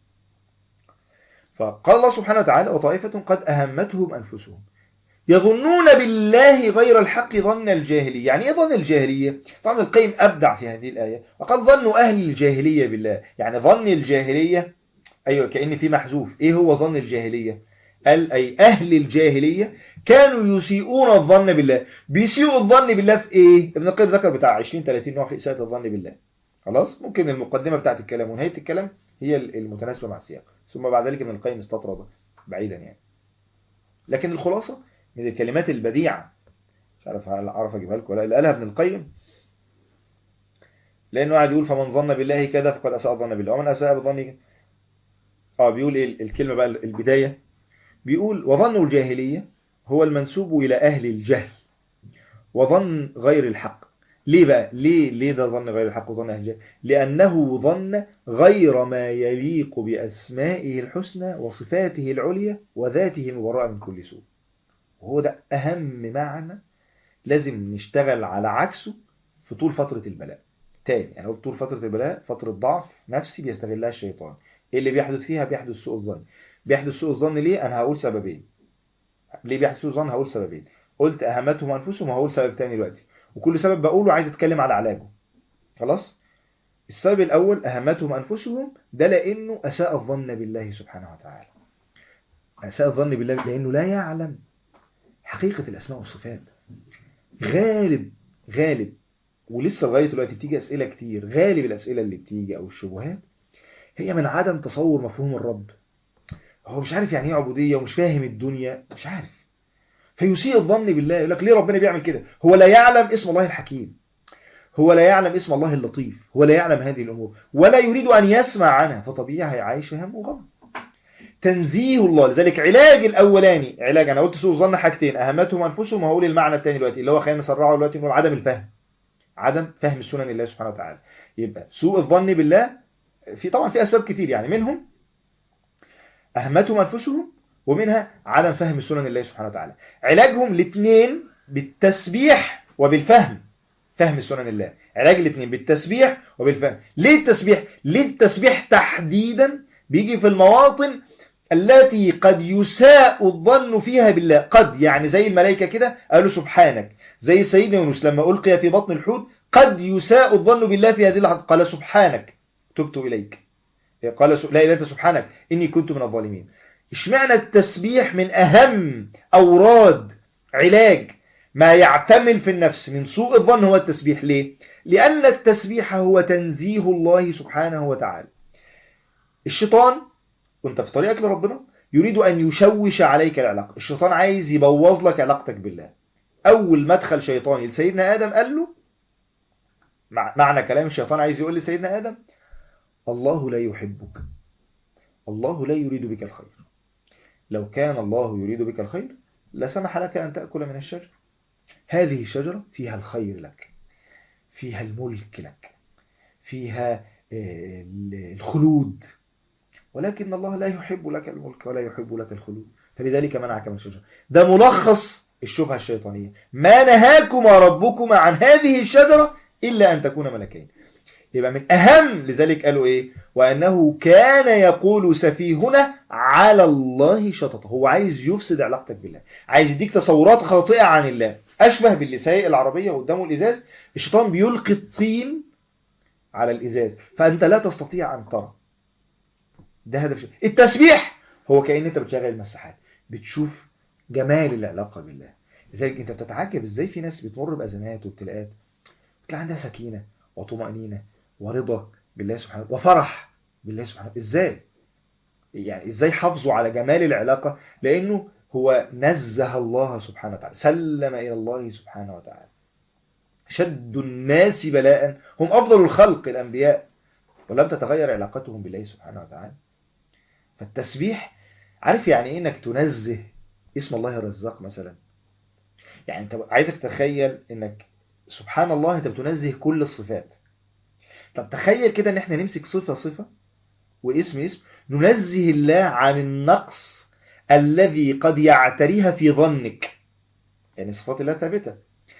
فقال الله سبحانه وتعالى وطائفة قد أهمتهم أنفسهم يظنون بالله غير الحق ظن الجاهلية. يعني ايه ظن الجاهلية؟ طبعا ابن القيم أبدع في هذه الآية وقال ظن أهل الجاهلية بالله. يعني ظن الجاهلية، أيوة كأن في محذوف. ايه هو ظن الجاهلية؟ قال أي أهل الجاهلية كانوا يسيئون الظن بالله. بيسيئوا الظن بالله في ايه؟ ابن القيم ذكر بتاع 20-30 نوع في إساءة الظن بالله. خلاص، ممكن المقدمة بتاعت الكلام ونهاية الكلام هي المتناسبة مع السياق، ثم بعد ذلك ابن القيم استطرد بعيدا يعني. لكن الخلاصة من الكلمات البديعة، مش عارف اجيبها لكم ولا، اللي قالها ابن القيم، لانه قاعد يقول فمن ظن بالله كذا فقد اساء الظن بالله ومن اساء بظنه. بيقول ايه الكلمة بقى البداية؟ بيقول وظن الجاهلية هو المنسوب الى اهل الجهل وظن غير الحق. ليه بقى؟ ليه ده ظن غير الحق وظن أهل الجهل؟ لأنه ظن غير ما يليق بأسمائه الحسنى وصفاته العليا وذاته المبرأة من كل سوء. وهو ده أهم معنى لازم نشتغل على عكسه في طول فترة البلاء. تاني يعني طول فترة البلاء فترة ضعف نفسي بيستغلها الشيطان. ايه اللي بيحدث فيها؟ بيحدث سوء الظن. بيحدث سوء الظن ليه؟ أنا هقول سببين. ليه بيحدث سوء الظن؟ هقول سببين. قلت أهمتهم أنفسهم وهقول سبب تاني دلوقتي، وكل سبب بقوله عايز أتكلم على علاجه. خلاص؟ السبب الأول أهمتهم أنفسهم، ده لأنه أساء الظن بالله سبحانه وتعالى. أساء الظن بالله لأنه لا يعلم حقيقة الأسماء والصفات. غالب ولسه لغاية دلوقتي بتيجي أسئلة كتير، غالب الأسئلة اللي بتيجي أو الشبهات هي من عدم تصور مفهوم الرب. هو مش عارف يعني ايه عبودية ومش فاهم الدنيا، مش عارف، فيسيء الظن بالله. يقول لك ليه ربنا بيعمل كده؟ هو لا يعلم اسم الله الحكيم، هو لا يعلم اسم الله اللطيف، هو لا يعلم هذه الأمور ولا يريد أن يسمع عنها، فطبيعي هيعيش هم وغم. تنزيه الله. لذلك علاج الأولاني علاج، أنا قلت سوء الظن حاجتين، أهمتهم أنفسهم، وهقول المعنى الثاني دلوقتي اللي هو خلينا نسرعه دلوقتي، نقول عدم الفهم، عدم فهم سنن الله سبحانه وتعالى. يبقى سوء الظن بالله طبعا في أسباب كتير، يعني منهم أهمتهم أنفسهم ومنها عدم فهم سنن الله سبحانه وتعالى. علاجهم الاثنين بالتسبيح وبالفهم. فهم سنن الله. علاج الاثنين بالتسبيح وبالفهم. ليه التسبيح؟ ليه التسبيح تحديدا بيجي في المواطن التي قد يساء الظن فيها بالله؟ قد يعني زي الملائكة كده قالوا سبحانك، زي سيدنا يونس لما ألقي في بطن الحوت قد يساء الظن بالله في هذه اللحظة، قال سبحانك تبت إليك، قال لا إله إلا سبحانك إني كنت من الظالمين. اشمعنى التسبيح من أهم أوراد علاج ما يعتمل في النفس من سوء الظن هو التسبيح؟ ليه؟ لأن التسبيح هو تنزيه الله سبحانه وتعالى. الشيطان وانت في طريقك لربنا يريد أن يشوش عليك العلاقة. الشيطان عايز يبوظ لك علاقتك بالله. أول مدخل شيطاني لسيدنا آدم قال له، معنى كلام الشيطان عايز يقول لسيدنا آدم: الله لا يحبك، الله لا يريد بك الخير. لو كان الله يريد بك الخير لسمح لك أن تأكل من الشجر. هذه الشجرة فيها الخير لك، فيها الملك لك، فيها الخلود، ولكن الله لا يحب لك الملك ولا يحب لك الخلود، فلذلك منعك من الشجرة. ده ملخص الشبهة الشيطانية: ما نهاكما ربكما عن هذه الشجرة إلا أن تكون ملكين. يبقى من أهم، لذلك قالوا إيه؟ وأنه كان يقول سفيهنا على الله شطط. هو عايز يفسد علاقتك بالله، عايز يديك تصورات خاطئة عن الله، أشبه باللي سايق العربية قدامه الإزاز، الشيطان بيلقي الطين على الإزاز فأنت لا تستطيع أن ترى. ده هدف التسبيح. هو كأن أنت بتشغل المساحات، بتشوف جمال العلاقة بالله. لذلك أنت بتتعجب إزاي في ناس بتمر بأزمات وابتلاءات بتلاقي عندها سكينة وطمأنينة ورضا بالله سبحانه وفرح بالله سبحانه. إزاي؟ يعني إزاي حافظوا على جمال العلاقة؟ لأنه هو نزه الله سبحانه وتعالى، سلم إلى الله سبحانه وتعالى. شد الناس بلاء هم أفضل الخلق الأنبياء، ولم تتغير علاقتهم بالله سبحانه وتعالى. فالتسبيح، عارف يعني إيه إنك تنزه اسم الله الرزاق مثلا؟ يعني أنت عايزك تتخيل إنك سبحان الله أنت بتنزه كل الصفات. طب تخيل كده إن إحنا نمسك صفة صفة واسم اسم، ننزه الله عن النقص الذي قد يعتريها في ظنك. يعني صفات الله ثابتة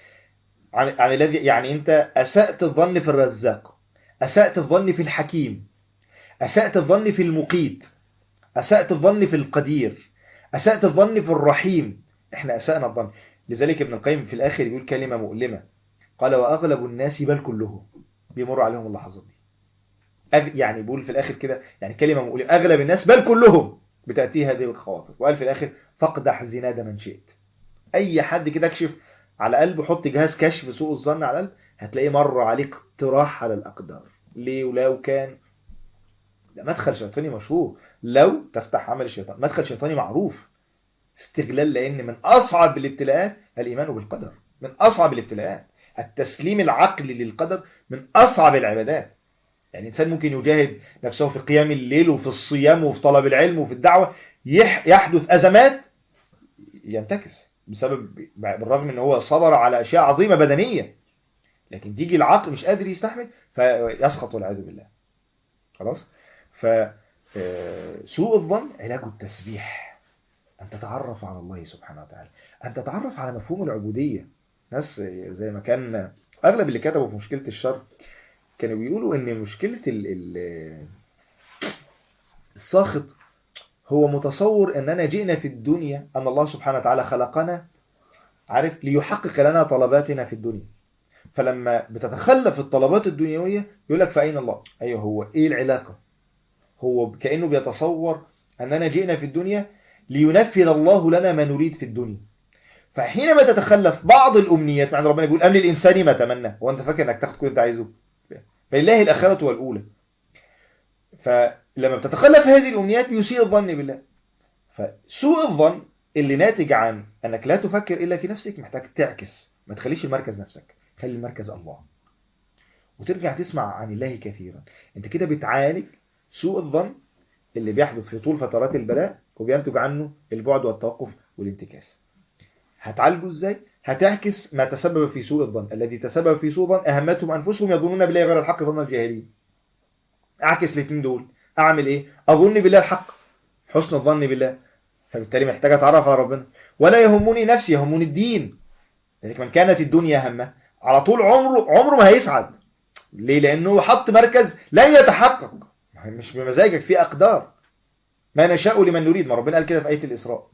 عن الذي، يعني أنت أسأت الظن في الرزاق، أسأت الظن في الحكيم، أسأت الظن في المقيت، أسأت الظن في القدير، أسأت الظن في الرحيم. إحنا أسأنا الظن. لذلك ابن القيم في الآخر يقول كلمة مؤلمة، قال: وأغلب الناس بل كلهم بيمر عليهم اللحظات دي. يعني بيقول في الآخر كده، يعني كلمة مؤلمة: أغلب الناس بل كلهم بتأتي هذه الخواطر. وقال في الآخر: فاقدح زناد من شئت. أي حد كده اكشف على قلبه، حط جهاز كشف سوء الظن على القلب، هتلاقيه مر عليك اقتراح على الأقدار. ليه؟ ولو كان ده مدخل شيطاني مشهور، لو تفتح عمل الشيطان، مدخل شيطاني معروف، استغلال. لأن من أصعب الابتلاءات الإيمان بالقدر، من أصعب الابتلاءات التسليم العقلي للقدر، من أصعب العبادات. يعني الإنسان ممكن يجاهد نفسه في قيام الليل وفي الصيام وفي طلب العلم وفي الدعوة، يحدث أزمات ينتكس بسبب، بالرغم ان هو صبر على أشياء عظيمة بدنية، لكن تيجي العقل مش قادر يستحمل فيسخط والعياذ بالله. خلاص. فسوء الظن علاجه التسبيح، أن تتعرف على الله سبحانه وتعالى، أن تتعرف على مفهوم العبودية. ناس زي ما كان أغلب اللي كتبوا في مشكلة الشر كانوا بيقولوا ان مشكلة الساخط هو متصور اننا جئنا في الدنيا، ان الله سبحانه وتعالى خلقنا عارف ليحقق لنا طلباتنا في الدنيا، فلما بتتخلف الطلبات الدنيوية يقول لك فأين الله؟ ايوه، هو ايه العلاقة؟ هو كأنه بيتصور اننا جئنا في الدنيا لينفذ الله لنا ما نريد في الدنيا، فحينما تتخلف بعض الامنيات، مع ربنا يقول: أم للإنسان ما تمنى، هو انت فاكر انك تاخد كل اللي انت عايزه؟ فلله الآخرة والأولى. فلما بتتخلف هذه الأمنيات بيسيء الظن بالله. فسوء الظن اللي ناتج عن أنك لا تفكر إلا في نفسك محتاج تعكس، ما تخليش المركز نفسك، خلي المركز الله، وترجع تسمع عن الله كثيرا. انت كده بتعالج سوء الظن اللي بيحدث في طول فترات البلاء وبينتج عنه البعد والتوقف والانتكاس. هتعالجه ازاي؟ هتعكس ما تسبب في سوء الظن. الذي تسبب في سوء الظن أهمتهم أنفسهم يظنون بالله غير الحق ظن الجاهلين. أعكس الاثنين دول، أعمل إيه؟ أظن بالله الحق، حسن الظن بالله، فبالتالي محتاج أتعرف على ربنا. ولا يهمني نفسي، يهمني الدين. لذلك من كانت الدنيا همه على طول عمره ما هيسعد. ليه؟ لأنه حط مركز لن يتحقق، مش بمزاجك، في أقدار، ما نشاء لمن نريد، ما ربنا قال كده في آية الإسراء.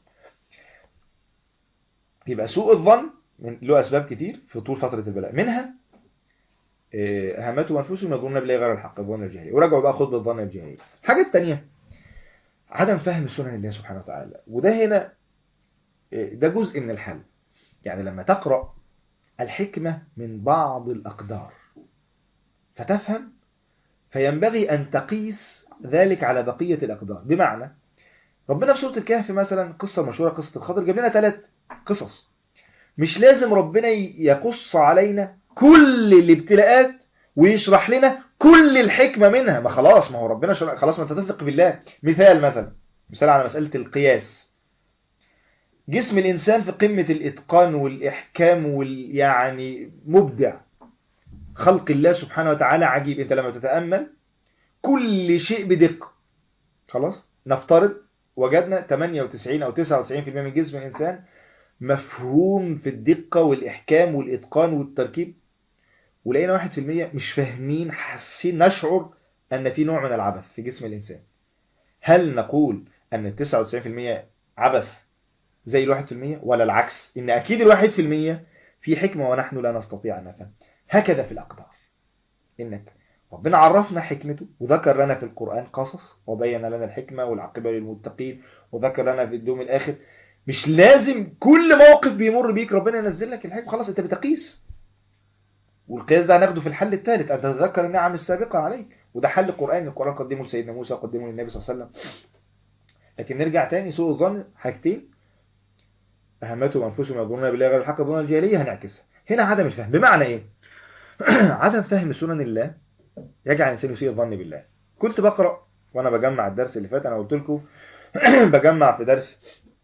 يبقى سوء الظن له أسباب كتير في طول فترة البلاء، منها هامته أنفسهم يظنون بالله غير الحق، الظن الجاهلي، ورجعوا بقى خطبة الظن الجاهلي. الحاجة التانية عدم فهم سنن الله سبحانه وتعالى، وده هنا ده جزء من الحل. يعني لما تقرأ الحكمة من بعض الأقدار فتفهم، فينبغي أن تقيس ذلك على بقية الأقدار. بمعنى ربنا في سورة الكهف مثلا، قصة مشهورة قصة الخضر، جاب لنا 3 قصص. مش لازم ربنا يقص علينا كل الابتلاءات ويشرح لنا كل الحكمة منها، ما خلاص، ما هو ربنا خلاص، ما تتفق بالله. مثال على مسألة القياس. جسم الإنسان في قمة الإتقان والإحكام يعني مبدع، خلق الله سبحانه وتعالى عجيب. انت لما تتأمل كل شيء بدقة، خلاص نفترض وجدنا 98 أو 99% من جسم الإنسان مفهوم في الدقة والإحكام والإتقان والتركيب، ولقينا 1% مش فاهمين، حاسين، نشعر أن في نوع من العبث في جسم الإنسان. هل نقول أن 99% عبث زي 1%، ولا العكس، إن أكيد 1% في حكمة ونحن لا نستطيع أن نفهم؟ هكذا في الأقدار، إنك ربنا عرفنا حكمته وذكر لنا في القرآن قصص وبين لنا الحكمة والعاقبة للمتقين وذكر لنا في اليوم الآخر. مش لازم كل موقف بيمر بيك ربنا ينزل لك الحكمة، خلاص انت بتقيس. والقياس ده هناخده في الحل الثالث، أن تتذكر النعم السابقة عليك، وده حل قرآني، القرآن قدمه لسيدنا موسى وقدمه للنبي صلى الله عليه وسلم. لكن نرجع تاني، سوء الظن حاجتين، أهمتهم أنفسهم يظنون بالله غير الحق الظن الجاهلية، هنعكسها هنا. عدم الفهم بمعنى إيه؟ عدم فهم سنن الله يجعل الإنسان يسيء الظن بالله. كنت بقرأ وأنا بجمع الدرس اللي فات، أنا قلت لكم بجمع في درس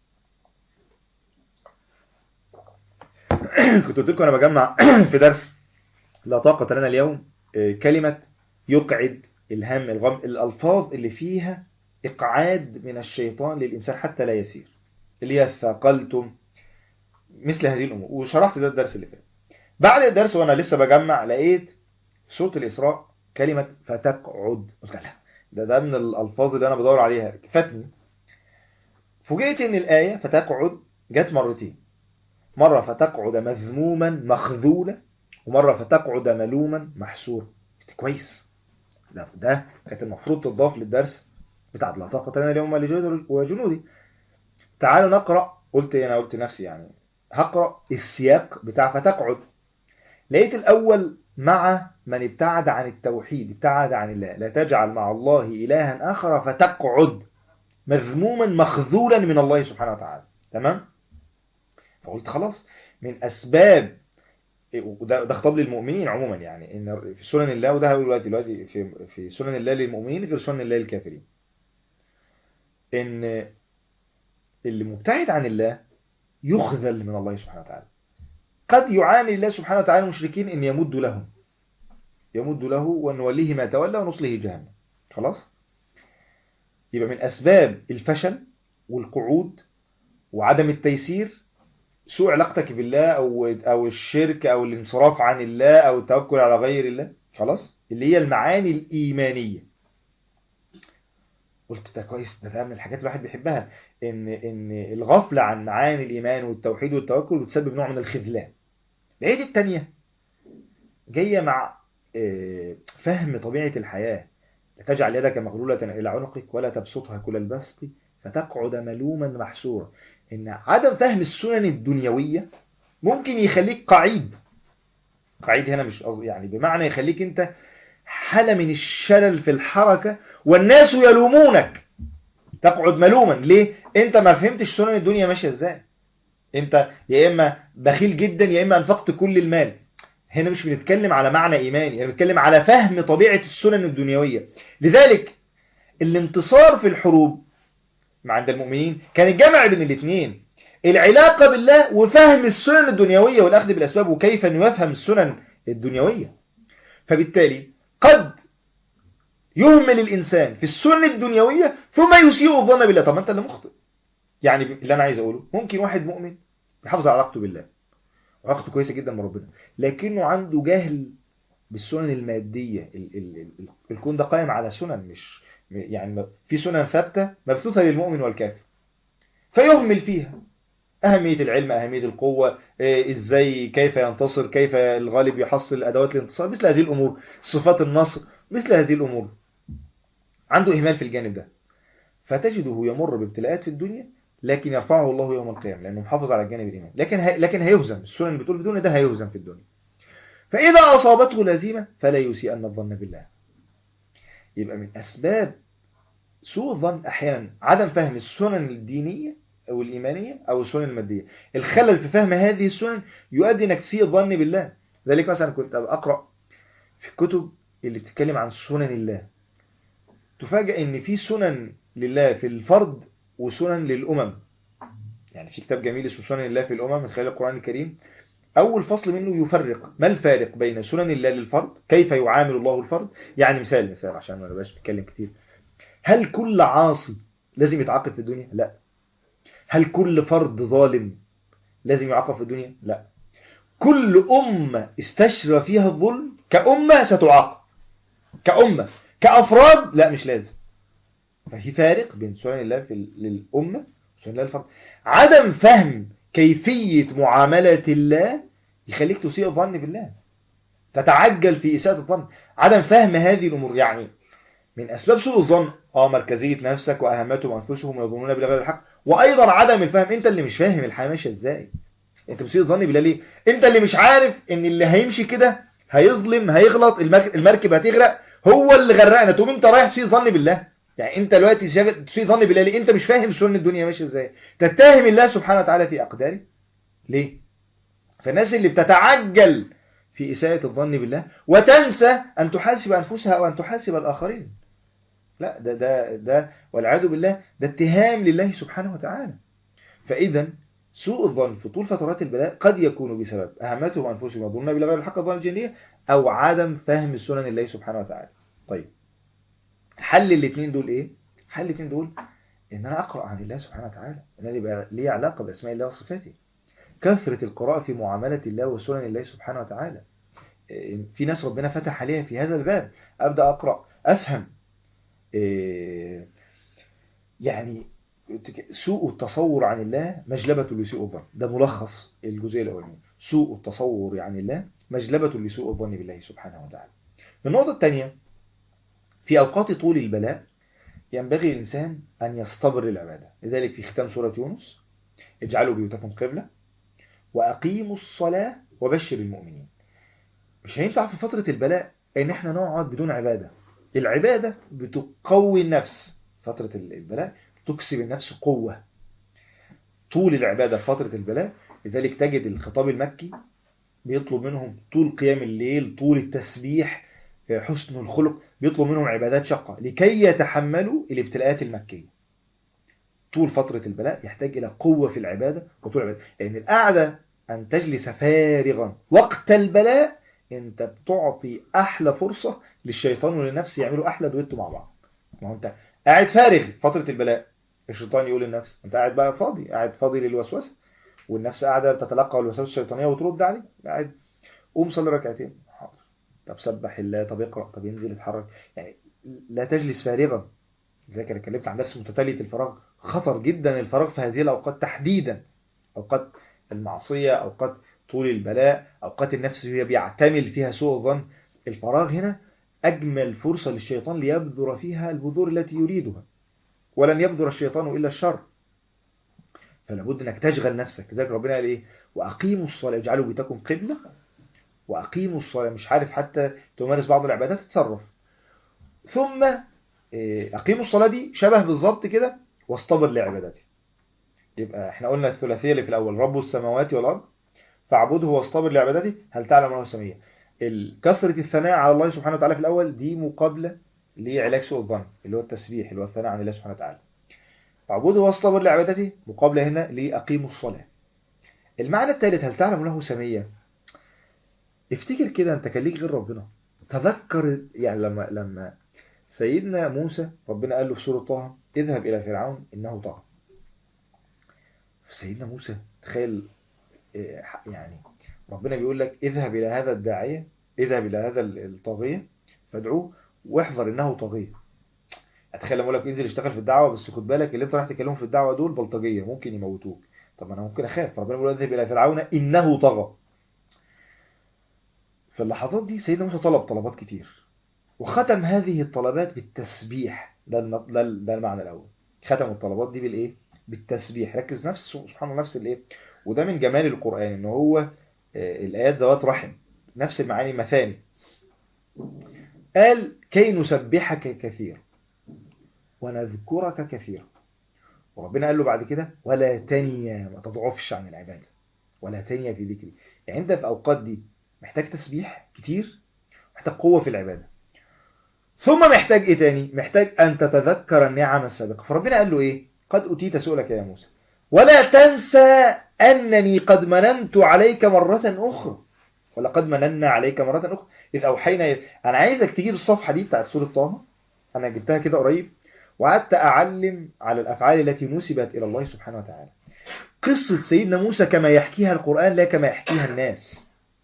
كنت قلت لكم أنا بجمع في درس لا طاقة لنا اليوم كلمة يقعد، الهم، الغم، الألفاظ اللي فيها إقعاد من الشيطان للإنسان حتى لا يسير، اللي هي ثقلتم، مثل هذه الأمور. وشرحت ده الدرس اللي فات. بعد الدرس وأنا لسه بجمع لقيت سورة الإسراء كلمة فتقعد، قلت لا، ده من الألفاظ اللي أنا بدور عليها، فاتني. فوجئت إن الآية فتقعد جت مرتين، مرة فتقعد مذموما مخذولا، ومرة فتقعد ملوما محسورا. كويس، ده كانت المفروض تضاف للدرس بتاع لا طاقة لنا اليوم لجنودي وجنودي. تعالوا نقرأ. أنا قلت نفسي يعني هقرأ السياق بتاع فتقعد. لقيت الأول مع من ابتعد عن التوحيد، ابتعد عن الله، لا تجعل مع الله إلها آخر فتقعد مذموما مخذولا من الله سبحانه وتعالى. تمام؟ فقلت خلاص، من أسباب، وده خطاب للمؤمنين عموما، يعني إن في سنن الله، وده هقول دلوقتي في سنن الله للمؤمنين غير سنن الله للكافرين، إن اللي مبتعد عن الله يخذل من الله سبحانه وتعالى. قد يعامل الله سبحانه وتعالى المشركين إن يمد له ونوليه ما تولى ونصله جهنم. خلاص؟ يبقى من أسباب الفشل والقعود وعدم التيسير سوء علاقتك بالله، أو الشرك، أو الانصراف عن الله، أو التوكل على غير الله. خلاص؟ اللي هي المعاني الإيمانية. قلت ده كويس، ده من الحاجات الواحد بيحبها، إن الغفلة عن معاني الإيمان والتوحيد والتوكل بتسبب نوع من الخذلان. لقيت التانية جاية مع فهم طبيعة الحياة، لا تجعل يدك مغلولة إلى عنقك ولا تبسطها كل البسط فتقعد ملوما محسورا. إن عدم فهم السنن الدنيوية ممكن يخليك قعيد هنا مش يعني بمعنى يخليك أنت حالة من الشلل في الحركة والناس يلومونك، تقعد ملوما. ليه؟ أنت ما فهمتش السنن الدنيا ماشية إزاي. أنت يا إما بخيل جدا يا إما أنفقت كل المال. هنا مش بنتكلم على معنى إيماني، يعني بنتكلم على فهم طبيعة السنن الدنيوية. لذلك الانتصار في الحروب مع عند المؤمنين كان الجمع بين الاثنين، العلاقة بالله وفهم السنن الدنيوية والأخذ بالأسباب وكيف يفهم السنن الدنيوية. فبالتالي قد يهمل الإنسان في السنن الدنيوية ثم يسيء الظن بالله. طب ما أنت اللي مخطئ. يعني اللي أنا عايز أقوله، ممكن واحد مؤمن يحافظ على علاقته بالله علاقته كويسة جدا بربنا، لكنه عنده جهل بالسنن المادية. الكون ده قائم على سنن، مش يعني في سنن ثابتة مبثوثة للمؤمن والكافر، فيهمل فيها أهمية العلم، أهمية القوة، إزاي كيف ينتصر، كيف الغالب يحصل أدوات الانتصار، مثل هذه الأمور، صفات النصر، مثل هذه الأمور، عنده إهمال في الجانب ده. فتجده يمر بابتلاءات في الدنيا، لكن يرفعه الله يوم القيامة لأنه محافظ على الجانب الإيمان، لكن هيهزم. السنن بتقول في الدنيا ده هيهزم في الدنيا. فإذا أصابته لازمة فلا يسيئن الظن بالله. يبقى من أسباب سوء الظن أحيانا عدم فهم السنن الدينية أو الإيمانية أو السنن المادية. الخلل في فهم هذه السنن يؤدي إنك تسيء الظن بالله. ذلك مثلا كنت أقرأ في الكتب اللي بتتكلم عن سنن الله، تفاجأ إن في سنن لله في الفرد وسنن للأمم. يعني في كتاب جميل اسمه سنن الله في الأمم من خلال القرآن الكريم، أول فصل منه يفرق ما الفارق بين سنن الله للفرد، كيف يعامل الله الفرد. يعني مثال عشان ما نبقاش نتكلم كتير، هل كل عاصي لازم يتعاقب في الدنيا؟ لا. هل كل فرد ظالم لازم يعاقب في الدنيا؟ لا. كل أمة استشرى فيها الظلم كأمة ستعاقب، كأمة. كأفراد لا، مش لازم. ففي فارق بين سنن الله للأمة وسنن الله للفرد. عدم فهم كيفية معاملة الله يخليك تسيء الظن بالله، تتعجل في إساءة الظن. عدم فهم هذه الأمور يعني من أسباب سوء الظن مركزية نفسك وأهمتهم أنفسهم ويظنون بالغير الحق، وأيضا عدم الفهم. أنت اللي مش فاهم الحياة ماشية إزاي، أنت بتسيء الظن بالله ليه؟ أنت اللي مش عارف إن اللي هيمشي كده هيظلم، هيغلط، المركب هتغرق، هو اللي غرقنا، تقوم أنت رايح تسيء ظن بالله. يعني أنت دلوقتي تسيء ظن بالله ليه؟ أنت مش فاهم سنن الدنيا ماشية إزاي، تتهم الله سبحانه وتعالى في أقداره ليه؟ فالناس اللي بتتعجل في إساءة الظن بالله وتنسى أن تحاسب أنفسها أو أن تحاسب الآخرين، لا ده والعياذ بالله ده اتهام لله سبحانه وتعالى. فإذا سوء الظن في طول فترات البلاء قد يكون بسبب أهمتهم أنفسهم وظنون بالغير الحق الظن الجنية، أو عدم فهم سنن الله سبحانه وتعالى. طيب حل الاثنين دول إيه؟ حل الاثنين دول إن أنا أقرأ عن الله سبحانه وتعالى، إن أنا يبقى لي علاقة بأسماء الله وصفاته، كثرة القراءة في معاملة الله وسنن الله سبحانه وتعالى. في ناس ربنا فتح عليها في هذا الباب، أبدأ أقرأ أفهم يعني سوء التصور عن الله مجلبة لسوء الظن. ده ملخص الجزء الأولاني، سوء التصور عن الله مجلبة لسوء الظن بالله سبحانه وتعالى. النقطة الثانية، في أوقات طول البلاء ينبغي الإنسان أن يصطبر للعبادة. لذلك في ختام سورة يونس اجعلوا بيوتكم قبلة وأقيموا الصلاة وبشر المؤمنين. مش هينفع في فترة البلاء ان احنا نقعد بدون عبادة. العبادة بتقوي النفس، فترة البلاء تكسب النفس قوة. طول العبادة في فترة البلاء، لذلك تجد الخطاب المكي بيطلب منهم طول قيام الليل، طول التسبيح، حسن الخلق، بيطلب منهم عبادات شقة لكي يتحملوا الابتلاءات المكية. طول فترة البلاء يحتاج إلى قوة في العبادة وطول العبادة، لأن القعدة أن تجلس فارغا وقت البلاء أنت بتعطي أحلى فرصة للشيطان وللنفس يعملوا أحلى دويتو مع بعض. ما هو أنت قاعد فارغ فترة البلاء، الشيطان يقول للنفس أنت قاعد بقى فاضي، قاعد فاضي للوسوسة، والنفس قاعدة بتتلقى الوسوسة الشيطانية وترد عليه، قاعد قوم صلي ركعتين، حاضر، طب سبح الله، طب اقرأ، طب ينزل اتحرك. يعني لا تجلس فارغا. لذلك انا اتكلمت عن درس متتالية الفراغ، خطر جدا الفراغ في هذه الأوقات تحديدا، أوقات المعصية، أوقات طول البلاء، أوقات النفس هي بيعتمل فيها سوء الظن. الفراغ هنا أجمل فرصة للشيطان ليبذر فيها البذور التي يريدها، ولن يبذر الشيطان إلا الشر. فلا بد أنك تشغل نفسك. لذلك ربنا قال إيه؟ وأقيموا الصلاة اجعلوا بيتكم قبلة وأقيموا الصلاة. مش عارف حتى تمارس بعض العبادات تتصرف. ثم أقيموا الصلاة دي شبه بالظبط كده واصطبر لعبادتي. يبقى احنا قلنا الثلاثية اللي في الأول، رب السماوات والأرض فاعبده واصطبر لعبادته هل تعلم له سمية. كثرة الثناء على الله سبحانه وتعالى في الأول دي مقابلة لعلاج سوء الظن اللي هو التسبيح اللي هو الثناء عن الله سبحانه وتعالى. فاعبده واصطبر لعبادته مقابلة هنا لأقيموا الصلاة. المعنى الثالث هل تعلم له سمية. افتكر كده انت كان ليك غير ربنا. تذكر يعني لما سيدنا موسى ربنا قال له في سورة طه اذهب إلى فرعون إنه طغى. سيدنا موسى تخيل يعني ربنا بيقول لك اذهب إلى هذا الداعية، اذهب إلى هذا الطاغية فادعوه واحذر إنه طاغية. اتخيل لما اقول لك انزل اشتغل في الدعوة، بس خد بالك اللي انت راح تكلمهم في الدعوة دول بلطجية ممكن يموتوك. طب انا ممكن اخاف، ربنا بيقول اذهب إلى فرعون إنه طغى. في اللحظات دي سيدنا موسى طلب طلبات كتير، وختم هذه الطلبات بالتسبيح. ده المعنى الأول. ختم الطلبات دي بالإيه؟ بالتسبيح. ركز نفسه سبحان الله، نفس الإيه؟ وده من جمال القرآن إن هو الآيات ذوات رحم، نفس المعاني مثاني. قال كي نسبحك كثير ونذكرك كثير. وربنا قال له بعد كده ولا تنيا، ما تضعفش عن العبادة، ولا تنيا في ذكري. يعني انت في اوقات دي محتاج تسبيح كتير، محتاج قوة في العبادة، ثم محتاج ايه تاني؟ محتاج ان تتذكر النعم السابقة. فربنا قال له ايه؟ قد اتيت سؤلك يا موسى ولا تنسى انني قد مننت عليك مرة اخرى، ولقد مننا عليك مرة اخرى اذ اوحينا. انا عايزك تجيب الصفحة دي بتاعت سورة طه، انا جبتها كده قريب، وقعدت اعلم على الافعال التي نسبت الى الله سبحانه وتعالى. قصة سيدنا موسى كما يحكيها القرآن لا كما يحكيها الناس.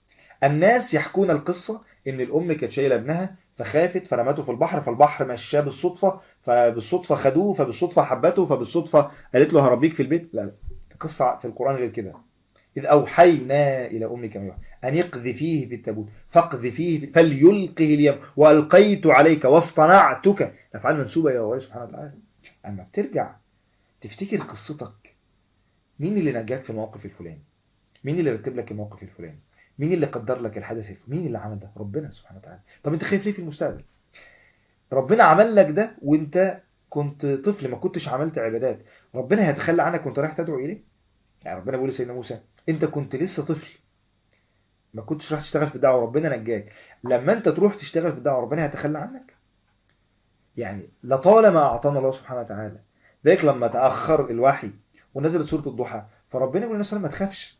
الناس يحكون القصة ان الام كانت شايله ابنها فخافت فرمته في البحر، فالبحر مشاه بالصدفة، فبالصدفة خدوه، فبالصدفة حبته، فبالصدفة قالت له هربيك في البيت. لا، القصة في القرآن غير كده. إذ أوحينا إلى أمك ما يوحى أن اقذفيه في التابوت فاقذفيه فليلقه اليم وألقيت عليك واصطنعتك. الأفعال منسوبة إلى الله سبحانه وتعالى. أما بترجع تفتكر قصتك، مين اللي نجاك في الموقف الفلاني؟ مين اللي رتب لك الموقف الفلاني؟ مين اللي قدر لك الحدث الفلاني؟ مين اللي عمل ده؟ ربنا سبحانه وتعالى. طب انت خايف ليه في المستقبل؟ ربنا عمل لك ده وانت كنت طفل، ما كنتش عملت عبادات، ربنا هيتخلى عنك وانت رايح تدعو اليه؟ يعني ربنا بيقول لسيدنا موسى انت كنت لسه طفل، ما كنتش رايح تشتغل في الدعوه، ربنا نجاك. لما انت تروح تشتغل في الدعوه ربنا هيتخلى عنك؟ يعني لطالما اعطانا الله سبحانه وتعالى. ذلك لما تاخر الوحي ونزلت سوره الضحى، فربنا يقول للناس ما تخافش،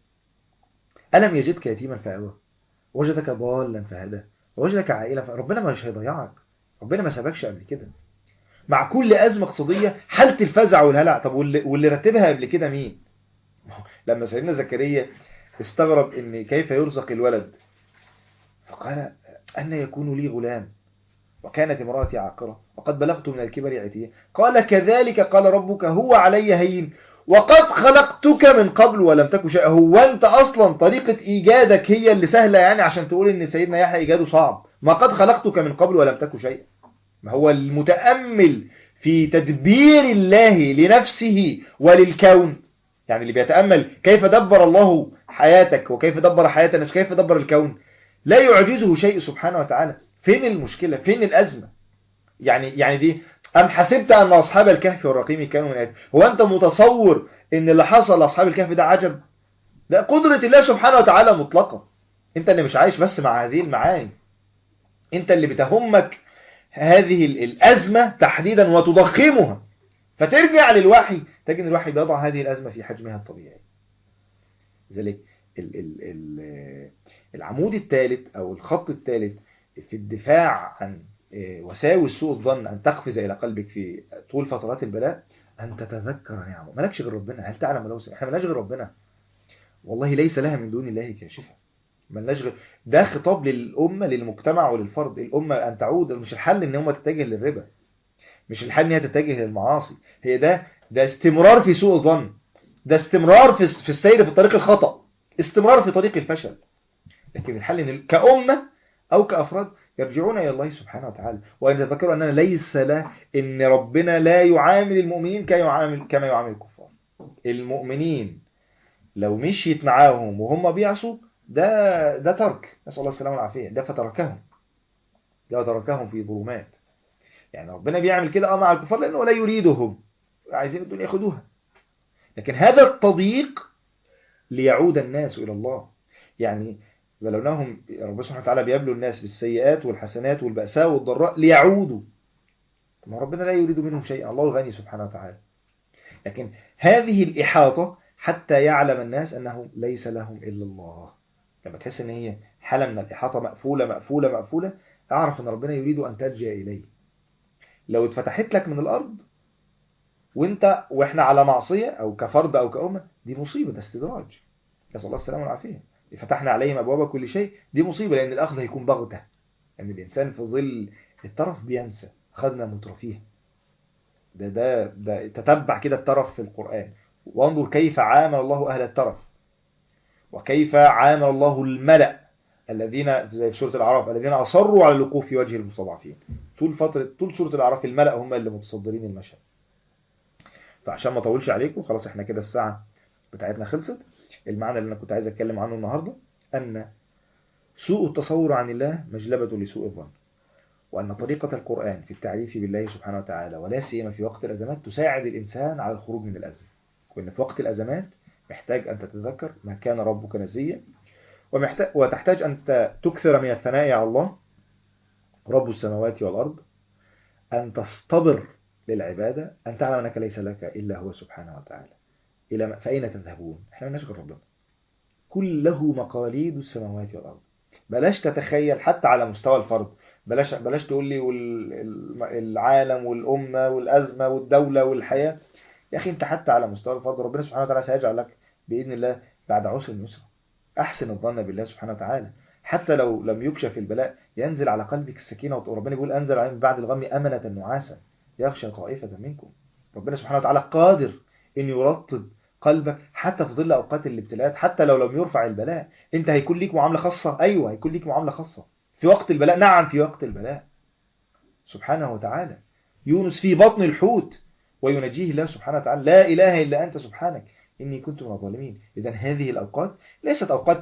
ألم يجدك يتيما فآوى وجدك ضالا فهدى ووجدك عائلا ربنا مش هيضيعك، ربنا ما سابكش قبل كده. مع كل أزمة اقتصادية حالة الفزع والهلع. طب واللي رتبها قبل كده مين؟ لما سيدنا زكريا استغرب ان كيف يرزق الولد، فقال أن يكون لي غلام وكانت امرأتي عاقرة وقد بلغت من الكبر عتيا، قال كذلك قال ربك هو علي هين وقد خلقتك من قبل ولم تك شيئا. هو انت اصلا طريقة ايجادك هي اللي سهلة يعني عشان تقول ان سيدنا يحيى ايجاده صعب؟ ما قد خلقتك من قبل ولم تك شيئا. ما هو المتأمل في تدبير الله لنفسه وللكون، يعني اللي بيتأمل كيف دبر الله حياتك وكيف دبر حياة الناس كيف دبر الكون، لا يعجزه شيء سبحانه وتعالى. فين المشكلة؟ فين الأزمة؟ يعني دي أم حسبت أن أصحاب الكهف والرقيم كانوا من آياتنا. هو أنت متصور أن اللي حصل لأصحاب الكهف ده عجب؟ ده قدرة الله سبحانه وتعالى مطلقة. أنت اللي مش عايش بس مع هذه المعاني، أنت اللي بتهمك هذه الأزمة تحديدا وتضخمها، فترجع للوحي تجد الوحي بيضع هذه الأزمة في حجمها الطبيعي. لذلك العمود الثالث أو الخط الثالث في الدفاع عن وساوس سوء الظن أن تقفز إلى قلبك في طول فترات البلاء، أن تتذكر نعمه. مالكش غير ربنا، هل تعلم لو احنا مالناش غير ربنا، والله ليس لها من دون الله كاشفة. مالناش غير. ده خطاب للأمة للمجتمع وللفرد. الأمة أن تعود، مش الحل إن هم تتجه للربا، مش الحل إن هي تتجه للمعاصي، هي ده استمرار في سوء الظن، ده استمرار في السير في طريق الخطأ، استمرار في طريق الفشل. لكن الحل إن كأمة أو كأفراد يرجعون إلى الله سبحانه وتعالى، وأن يتذكروا أننا ليس له، إن ربنا لا يعامل المؤمنين كما يعامل الكفار. المؤمنين لو مشيت معاهم وهم بيعصوا ده ترك، نسأل الله السلامة والعافية، ده فتركهم في ظلمات. يعني ربنا بيعمل كده مع الكفار لأنه لا يريدهم، عايزين الدنيا ياخدوها. لكن هذا التضييق ليعود الناس إلى الله. يعني بلوناهم ربنا سبحانه وتعالى بيبلو الناس بالسيئات والحسنات والبأساء والضراء ليعودوا. ما ربنا لا يريد منهم شيئا، الله غني سبحانه وتعالى. لكن هذه الإحاطة حتى يعلم الناس أنه ليس لهم إلا الله. لما تحس أن هي حالة من الإحاطة مقفولة مقفولة مقفولة، أعرف أن ربنا يريد أن تلجأ إليه. لو اتفتحت لك من الأرض وإحنا على معصية أو كفرد أو كأمة، دي مصيبة، ده استدراج، نسأل الله السلامة والعافية. فتحنا عليهم أبواب كل شيء، دي مصيبة، لأن الأخذ هيكون بغتة. يعني الإنسان في ظل الترف بينسى. أخذنا مترفيه. ده تتبع كده الترف في القرآن، وانظر كيف عامل الله أهل الترف، وكيف عامل الله الملأ الذين زي في سورة الأعراف الذين أصروا على الوقوف في وجه المستضعفين. طول سورة الأعراف الملأ هم اللي متصدرين المشهد. فعشان ما اطولش عليكم، خلاص احنا كده الساعة بتاعتنا خلصت. المعنى اللي انا كنت عايز اتكلم عنه النهاردة ان سوء التصور عن الله مجلبة لسوء الظن، وان طريقة القرآن في التعريف بالله سبحانه وتعالى ولا سيما في وقت الأزمات تساعد الإنسان على الخروج من الأزمة. وان في وقت الأزمات محتاج أن تتذكر ما كان ربك نسيا، وتحتاج أن تكثر من الثناء على الله رب السماوات والأرض، أن تصطبر للعبادة، أن تعلم أنك ليس لك إلا هو سبحانه وتعالى. فأين تذهبون؟ احنا ما نشغل ربنا، كل له مقاليد السماوات والأرض. بلاش تتخيل حتى على مستوى الفرد، بلاش تقول لي العالم والأمة والأزمة والدولة والحياة. يا أخي أنت حتى على مستوى الفرد ربنا سبحانه وتعالى سيجعل لك بإذن الله بعد عسر يسرا. أحسن الظن بالله سبحانه وتعالى، حتى لو لم يكشف البلاء ينزل على قلبك السكينة، وربنا يقول أنزل عليهم بعد الغم أمنة نعاسا يغشى طائفة منكم. ربنا سبحانه وتعالى قادر أن يرطب قلبك حتى في ظل أوقات الابتلاءات، حتى لو لم يرفع البلاء. أنت هيكون ليك معاملة خاصة، أيوة هيكون ليك معاملة خاصة في وقت البلاء، نعم في وقت البلاء سبحانه وتعالى. يونس في بطن الحوت وينجيه الله سبحانه وتعالى، لا إله إلا أنت سبحانك إني كنت من الظالمين. إذن هذه الأوقات ليست أوقات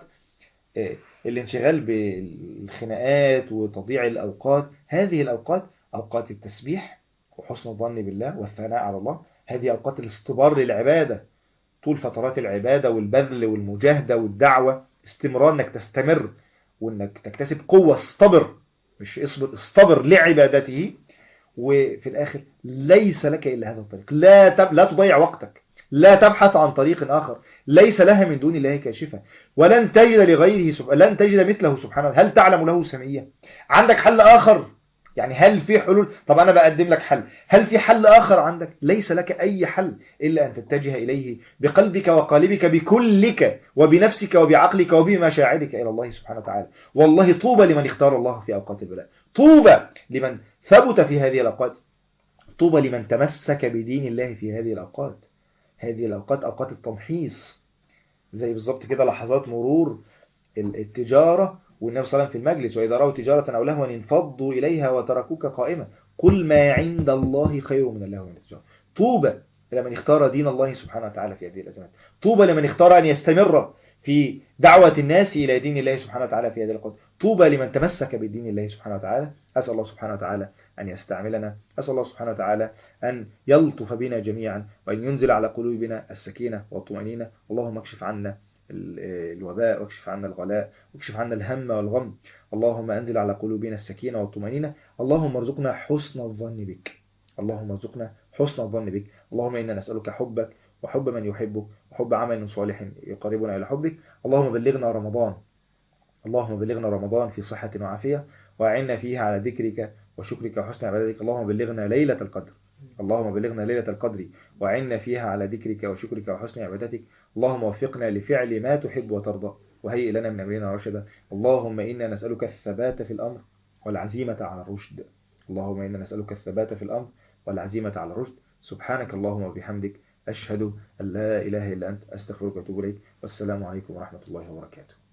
الانشغال بالخناقات وتضييع الأوقات، هذه الأوقات أوقات التسبيح وحسن الظن بالله والثناء على الله. هذه أوقات الاستبار للعبادة، طول فترات العبادة والبذل والمجاهدة والدعوة، استمرار انك تستمر وانك تكتسب قوة. استبر، مش اصبر، استبر لعبادته. وفي الآخر ليس لك إلا هذا الطريق، لا تضيع وقتك، لا تبحث عن طريق آخر، ليس لها من دون الله كاشفة، ولن تجد لغيره لن تجد مثله سبحانه. هل تعلم له سمية؟ عندك حل آخر؟ يعني هل في حلول؟ طب أنا بقدم لك حل، هل في حل آخر عندك؟ ليس لك أي حل إلا أن تتجه إليه بقلبك وقالبك بكلك وبنفسك وبعقلك وبمشاعرك إلى الله سبحانه وتعالى. والله طوبى لمن اختار الله في أوقات البلاء، طوبى لمن ثبت في هذه الأوقات، طوبى لمن تمسك بدين الله في هذه الأوقات. هذه الأوقات أوقات التمحيص، زي بالضبط كده لحظات مرور التجارة والنبي صلى الله عليه وسلم في المجلس، وإذا رأوا تجارة أو لهوا انفضوا إليها وتركوك قائمة قل ما عند الله خير من اللهو ومن التجارة. طوبى لمن اختار دين الله سبحانه وتعالى في هذه الأزمات، طوبى لمن اختار أن يستمر في دعوة الناس إلى دين الله سبحانه وتعالى في هذه الأوقات، طوبى لمن تمسك بدين الله سبحانه وتعالى. أسأل الله سبحانه وتعالى أن يستعملنا، أسأل الله سبحانه وتعالى أن يلطف بنا جميعا، وأن ينزل على قلوبنا السكينة والطمأنينة. اللهم اكشف عنا الوباء، واكشف عنا الغلاء، واكشف عنا الهم والغم. اللهم أنزل على قلوبنا السكينة والطمأنينة. اللهم ارزقنا حسن الظن بك، اللهم ارزقنا حسن الظن بك. اللهم إنا نسألك حبك وحب من يحبك وحب عمل صالح يقربنا إلى حبك. اللهم بلغنا رمضان، اللهم بلغنا رمضان في صحة وعافية، وأعنا فيها على ذكرك وشكرك وحسن عبادتك. اللهم بلغنا ليلة القدر، اللهم بلغنا ليلة القدر وأعنا فيها على ذكرك وشكرك وحسن عبادتك. اللهم وفقنا لفعل ما تحب وترضى، وهيئ لنا من أمرنا رشدا. اللهم إنا نسألك الثبات في الأمر والعزيمة على الرشد، اللهم إنا نسألك الثبات في الأمر والعزيمة على الرشد. سبحانك اللهم وبحمدك، أشهد أن لا إله إلا أنت، أستغفرك وأتوب إليك. والسلام عليكم ورحمة الله وبركاته.